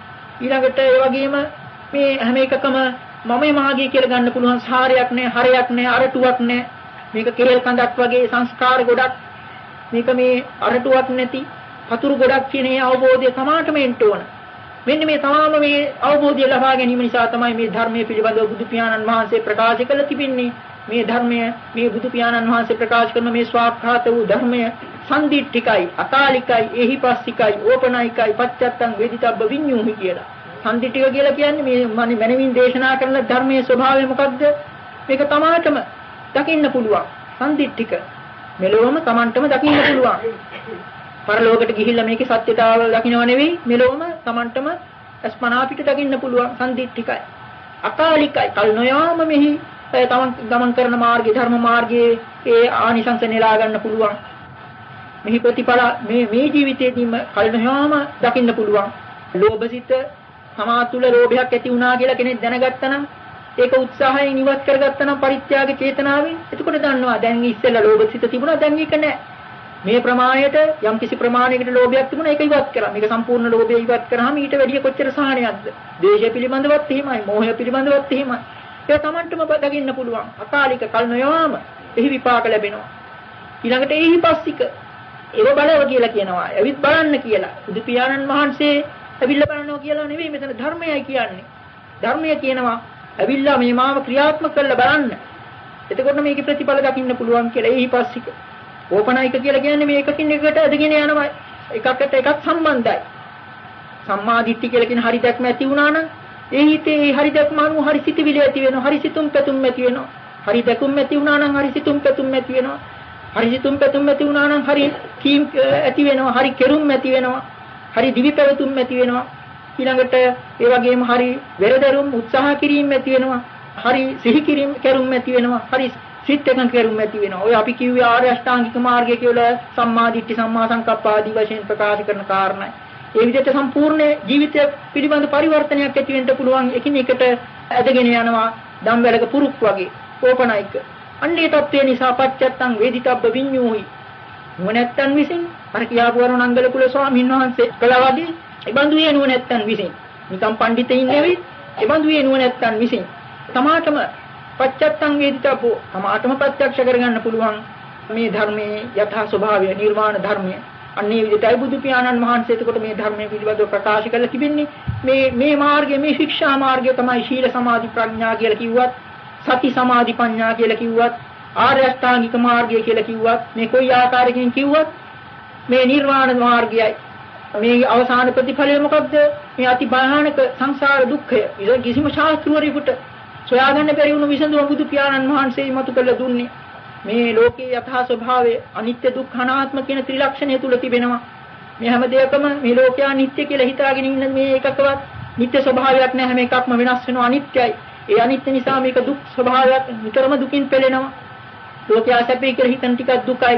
ඊළඟට ඒ වගේම මේ හැම එකකම මමයි මාගේ කියලා ගන්න පුළුවන් සාරයක් නෑ, හරයක් නෑ, අරටුවක් නෑ. මේක කෙරෙල් කඳක් වගේ සංස්කාර ගොඩක්. මේක මේ අරටුවක් නැති පතුරු ගොඩක් කියන ඒ අවබෝධය තමාටම එන්න ඕන. මෙන්න මේ තමාම මේ අවබෝධය ලබා ගැනීම නිසා තමයි මේ ධර්මයේ පිළිබඳව බුදු පියාණන් වහන්සේ ප්‍රකාශ කළ තිබෙන්නේ. මේ ධර්මය මේ බුදු පියාණන් වහන්සේ ප්‍රකාශ කරන මේ ස්වාක්ඛාත වූ ධර්මය සම්දිට්ඨිකයි, අකාලිකයි, එහිපස්සිකයි, ඕපනයිකයි, පච්චත්තං වේදිතබ්බ විඤ්ඤූහි කියලා. සම්දිට්ඨික කියලා කියන්නේ මේ මනමින් දේශනා කරන ධර්මයේ ස්වභාවය මොකද්ද? මේක තමාටම දකින්න පුළුවන්. සම්දිට්ඨික. මෙලොවම තමන්ටම දකින්න පුළුවන්. පරලෝකයට ගිහිල්ලා මේකේ සත්‍යතාව දකින්නව නෙවෙයි, මෙලොවම තමන්ටම අස්පනා පිට දකින්න පුළුවන්. සම්දිට්ඨිකයි. අකාලිකයි. කල් නොයාම මෙහි තමන් ගමන් කරන මාර්ගයේ ධර්ම මාර්ගයේ ඒ ආනිසංස නෙලා ගන්න පුළුවන්. මෙහි ප්‍රතිඵල මේ ජීවිතයේදීම කල් නොයාම දකින්න පුළුවන්. ලෝභසිත තමා තුළ ලෝභයක් ඇති වුණා කියලා කෙනෙක් දැනගත්තා නම් ඒක උත්සාහයෙන් ඉවත් කරගත්තා නම් පරිත්‍යාග චේතනාවෙන් එතකොට දන්නවා දැන් ඉස්සෙල්ලා ලෝභසිත තිබුණා දැන් ඒක නැහැ. මේ ප්‍රමාණයට යම් කිසි ප්‍රමාණයකට ලෝභයක් තිබුණා ඒක ඉවත් කරා. මේක සම්පූර්ණ ලෝභය ඉවත් කරාම ඊට වැඩිය කොච්චර සහනයක්ද? ද්වේෂය පිළිබඳවත් එහෙමයි, මෝහය පිළිබඳවත් එහෙමයි. ඒක තමන්ටම දකින්න පුළුවන්. අකාලික කල් නොයාම එහි විපාක ලැබෙනවා. ඊළඟට එහිපස්සික ඒව බලව කියලා කියනවා. එවිත් බලන්න කියලා. බුදු පියාණන් වහන්සේ ඇවිල්ලා බලනවා කියලා නෙවෙයි මෙතන ධර්මයයි කියන්නේ. ධර්මය කියනවා ඇවිල්ලා මේ මාව ක්‍රියාත්මක කරලා බලන්න. එතකොට මේකේ ප්‍රතිඵල දකින්න පුළුවන් කියලා. එහිපස්සික ඕපනායික කියලා කියන්නේ මේ එකකින් එකකට ඇදගෙන යනවා. එකකට එකක් සම්බන්ධයි. සම්මා දිට්ඨි කියලා කියන හරි දැක්ම ඇති වුණා නම් ඒ හිතේ හරි දැක්ම අනුව හරි සිතිවිලි ඇති වෙනවා. හරි සිතුම් පැතුම් ඇති වෙනවා. හරි දැකුම් ඇති වුණා නම් හරි සිතුම් පැතුම් ඇති වෙනවා. හරි සිතුම් පැතුම් ඇති වුණා නම් හරි කීම් ඇති වෙනවා. හරි කෙරුම් ඇති වෙනවා. හරි දිවි පැවතුම් ඇති වෙනවා. ඊළඟට ඒ වගේම හරි වෙරදරුම් උත්සාහ කිරීම ඇති වෙනවා. හරි සිහි කිරීම කරුම් ඇති වෙනවා. හරි සිත් එකඟ කරුම් ඇති වෙනවා. ඔය අපි කිව්වේ ආර්ය අෂ්ටාංගික මාර්ගය කියලා සම්මා දිට්ඨි සම්මා සංකප්ප ආදී වශයෙන් ප්‍රකාශ කරන කාරණයි. ඒ විදිහට සම්පූර්ණ ජීවිතය පිළිබඳ පරිවර්තනයක් ඇති වෙන්න පුළුවන්. එකිනෙකට ඇදගෙන යනවා ධම්වැලක පුරුක් වගේ. ඕපනයික. අන්නේ තත්ත්වය නිසා පච්චත්තං වේදිතබ්බ විඤ්ඤූහි. නුවණැත්තන් විසින් අර කියාපු වරුණංගල කුල ස්වාමීන් වහන්සේ කළා වගේ ඒබඳු වේ නුවණැත්තන් විසින් නිකම් පඬිතෙයින් නෙවෙයි ඒබඳු වේ නුවණැත්තන් විසින් තමාටම පච්චත්තං වේදිතබ්බෝ තමාටම ප්‍රත්‍යක්ෂ කරගන්න පුළුවන් මේ ධර්මයේ යථා ස්වභාවය නිර්වාණ ධර්මය. අන්නේ විදිහටයි බුදු පියාණන් වහන්සේ එතකොට මේ ධර්මයේ පිළිබඳව ප්‍රකාශ කරලා තිබෙන්නේ. මේ මාර්ගය මේ ශික්ෂා මාර්ගය තමයි ශීල සමාධි ප්‍රඥා කියලා කිව්වත්, සති සමාධි ප්‍රඥා කියලා කිව්වත්, ආර්ය අෂ්ටාංගික මාර්ගය කියලා කිව්වත්, මේ කොයි ආකාරයකින් කිව්වත් මේ නිර්වාණ මාර්ගයයි. මේ අවසාන ප්‍රතිඵලය මොකද්ද? මේ අති භයානක සංසාර දුක්ඛය. ඒක කිසිම ශාස්ත්‍රවරයෙකුට සොයාගන්න බැරි වුණු විසඳුම බුදු පියාණන් වහන්සේ මතු කළ දුන්නේ. මේ ලෝකේ යථා ස්වභාවය අනිත්‍ය දුක්ඛ අනාත්ම කියන ත්‍රිලක්ෂණය තුල තිබෙනවා. මේ හැම දෙයකම මේ ලෝකය අනිත්‍ය කියලා හිතාගෙන ඉන්න මේ එකකවත් නිත්‍ය ස්වභාවයක් නැහැ. හැම එකක්ම වෙනස් වෙනවා, අනිත්‍යයි. ඒ අනිත්‍ය නිසා මේක දුක් ස්වභාවයක්, නිතරම දුකින් පෙළෙනවා. ලෝකය සැපේ කියලා හිතන ටිකක් දුකයි.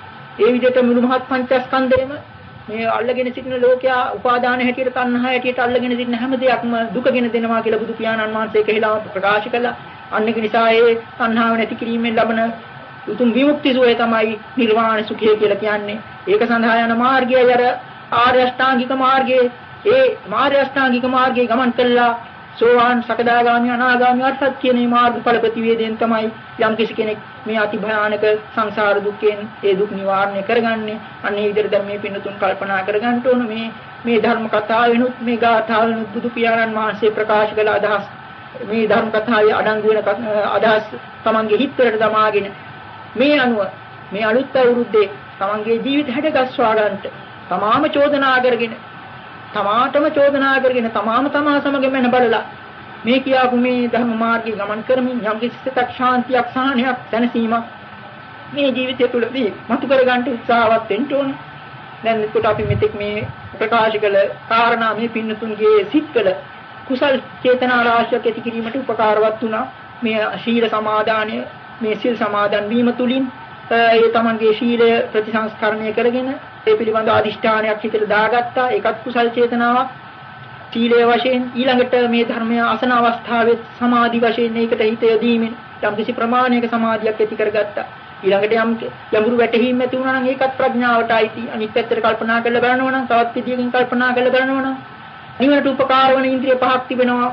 ඒ විදිහට මුළු මහත් පංචස්කන්ධයම මේ අල්ලගෙන සිටින ලෝකයා උපාදාන හැටියට තණ්හා හැටියට අල්ලගෙන සිටින හැම දෙයක්ම දුකගෙන දෙනවා කියලා බුදු පියාණන් වහන්සේ කියලා ප්‍රකාශ කළා. අන්න ඒක නිසා ඒ තණ්හාව නැති කිරීමෙන් ලබන උතුම් විමුක්ති සුවය තමයි නිර්වාණ සුඛය කියලා කියන්නේ. ඒක සඳහා යන මාර්ගයයි අර ආර්ය අෂ්ටාංගික මාර්ගයේ. ඒ ආර්ය අෂ්ටාංගික මාර්ගයේ ගමන් කළා සෝවාන් සකදාගාමි අනාගාමි අර්ථත් කියන මේ මාර්ගඵල ප්‍රතිවේදයෙන් තමයි යම් කිසි කෙනෙක් මේ අති භයානක සංසාර දුකෙන් ඒ දුක් නිවාරණය කරගන්නේ. අන්න ඒ විදිහට ධර්මයේ පින්නතුන් කල්පනා කරගන්න ඕන. මේ ධර්ම කතාවෙනුත් මේ ගාථාවෙනුත් බුදු පියාණන් වහන්සේ ප්‍රකාශ කළ අදහස්, මේ ධර්ම කතාවේ අඩංගු වෙන අදහස් තමන්ගේ හිතවලට දමාගෙන මේ අනුව මේ අලුත් අවුරුද්දේ තමන්ගේ ජීවිත හැඩගස්වා ගන්නට තමාම චෝදනා කරගෙන තමාම තමා සමග මෙන්න බලලා මේ කියාපු මේ ධර්ම මාර්ගයේ ගමන් කරමින් යම් කිසි සිතක් ශාන්තියක්, සහනයක්, දැනසීමක් මේ ජීවිතය තුළදී මතු කර ගන්නට උත්සාහවත් වෙන්න ඕන. දැන් එතකොට අපි මෙතෙක් මේ ප්‍රකාශ කළ කාරණා මේ පින්නතුන්ගේ සිත්වල කුසල් චේතනා රාශියක් ඇති කිරීමට උපකාරවත් වුණා. මේ ශීල සමාදානය, මේ සිල් සමාදන් වීම තුලින් ඒ තමන්ගේ ශීලය ප්‍රතිසංස්කරණය කරගෙන ඒ පිළිබඳ අදිෂ්ඨානයක් හිතට දාගත්තා. ඒකත් කුසල් චේතනාවක්. සීලය වශයෙන් ඊළඟට මේ ධර්මය අසන අවස්ථාවේ සමාධි වශයෙන් ඒකට හිත යොදීමෙන් යම් කිසි ප්‍රමාණයක සමාධියක් ඇති කරගත්තා. ඊළඟට යම් යඹුරු වැටහීම් ඇති වුණා නම් ඒකත් ප්‍රඥාවට අයිති. අනිත් පැත්තට කල්පනා කරලා බලනවා නම් තවත් විදියකින් කල්පනා කරලා බලනවා නම් නිවනට උපකාර වන ඉන්ද්‍රිය පහක් තිබෙනවා.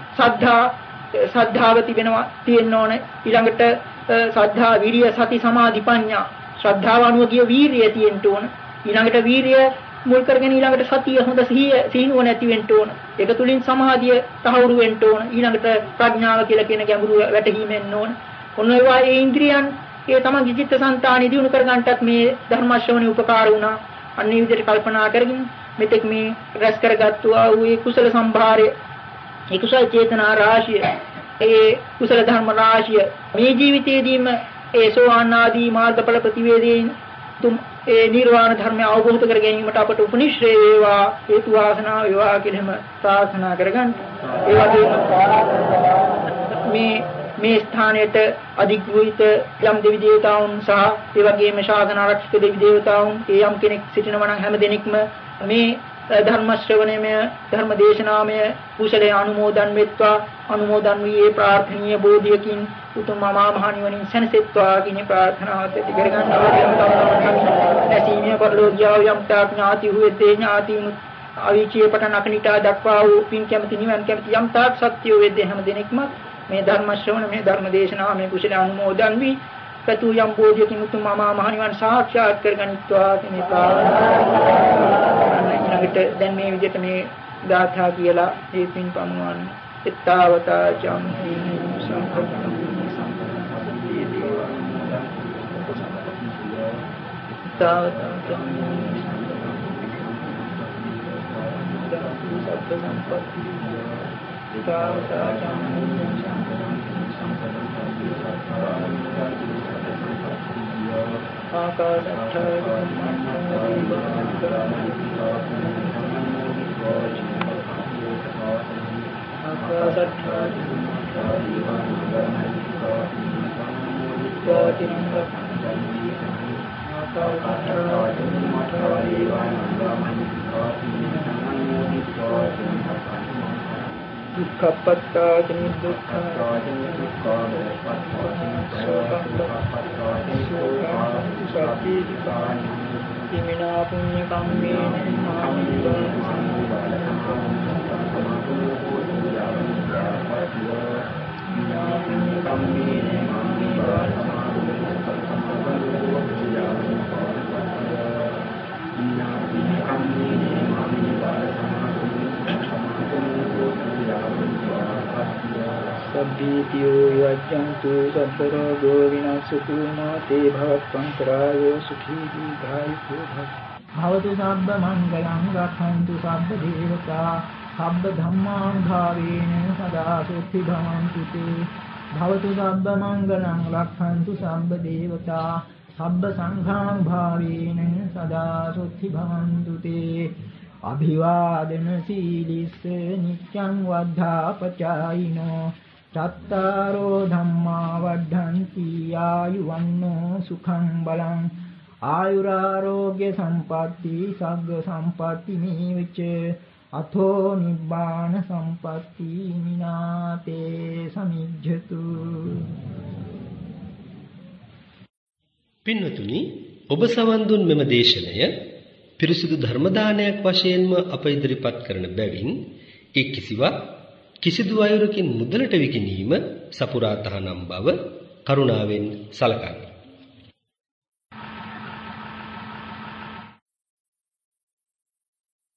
සද්ධාව තිබෙනවා තියෙන්න ඕනේ. ඊළඟට සද්ධා, විරිය, සති, සමාධි, ප්‍රඥා. ශ්‍රද්ධාව අනුව ගිය වීරිය තියෙන්න ඕන. ඊළඟට වීරිය මුල් කරගෙන ඊළඟට සතිය හොඳ සිහිනුව නැති වෙන්න ඕන. ඒක තුලින් සමාධිය තහවුරු වෙන්න ඕන. ඊළඟට ප්‍රඥාව කියලා කියන ගැඹුරු වැටහීම එන්න ඕන. ඔන්න ඒවා ඒ ඉන්ද්‍රියන් ඒ තමන්ගේ චිත්තසංතානෙ දිනු කරගන්නටත් මේ ධර්ම ශ්‍රවණේ උපකාර වුණා. අන්න ඒ විදිහට කල්පනා කරගෙන මෙතෙක් මේ රැස් කරගත්තු ආ වූ ඒ කුසල සම්භාරය, ඒ කුසල චේතනා රාශිය, ඒ කුසල ධර්ම රාශිය මේ ජීවිතයේදීම ඒ සෝවාන් ආදී මාර්ගඵල ප්‍රතිවේදයෙන් ඒ නිර්වාණ ධර්මය අවබෝධ කර ගැනීමට අපට උපනිශ්‍රේ වේවා, හේතු වාසනා වේවා කියලාම ප්‍රාර්ථනා කරගන්න. ඒ වගේම මේ ස්ථානයට අධිග්‍රහිත යම් දෙවි දේවතාවුන් සහ ඒ වගේම ශාසන ආරක්ෂක දෙවි දේවතාවුන් ඒ යම් කෙනෙක් සිටිනවා නම් හැම දිනෙකම මේ ධර්ම ශ්‍රවණයමය ධර්ම දේශනාමය කුසලයේ අනුමෝදන් වෙත්වා. අනුමෝදන් වී ප්‍රාර්ථනීය බෝධියකින් උතුම් මහා මහ නිවනින් සැනසෙත්වා කියන ප්‍රාර්ථනාව ඇති කරගන්නවා. ඇසීමේ පරිලෝකියාව යම් ඥාති වූ ඥාතින් අවීචිය පටන් අකනිටා දක්වා වූ පින් කැමති නිවන් කැමති යම් තාක් සත්‍ය වේද හැම දිනෙකම මේ ධර්ම ශ්‍රවණ මේ ධර්ම දේශනාව මේ කුසල අනුමෝදන් වී පතු යම් බෝධියකින් උතුම් මහා මහ නිවන් සාක්ෂාත් කරගනිත්වා කියන ප්‍රාර්ථනාව. ඊළඟට දැන් මේ විදිහට මේ ගාථා කියලා මේ පින් පමුණවන්න. ittavata jamhi sampattam ittavata jamhi sampatti ittavata jamhi dukkhapattājani dukkhaājani dukkhaājani imina punya kammena sabbitiyo yajjantu sabbarago vinasatu mate bhavatantarayo sukhi dīghāyuko bhavatu sabba mangalam rakhantu sabba devata sabba dhamman bhavena sada sutti bhavantu te bhavatu sabba mangalam rakhantu sabba devata sabba sanghang bhavena sada sutti bhavantu te abhivadana sīlisse nityam vaddhāpacāyino චත්තාරෝ ධම්මා වද්ධන්ති ආයුවන්නෝ සුඛං බලං ආයුරාරෝග්‍ය සම්පatti සග්ග සම්පatti නීවච අතෝ නිබ්බාන සම්පatti මිනාතේ සමිජ්ජතු. පින්වතුනි, ඔබ සවන් දුන් මෙම දේශනය පිරිසුදු ධර්ම දානයක් වශයෙන්ම අප ඉදිරිපත් කරන බැවින් ඒ කිසිදු අයුරකින් මුදලට විකිණීම සපුරා තහනම් බව කරුණාවෙන් සලකන්න.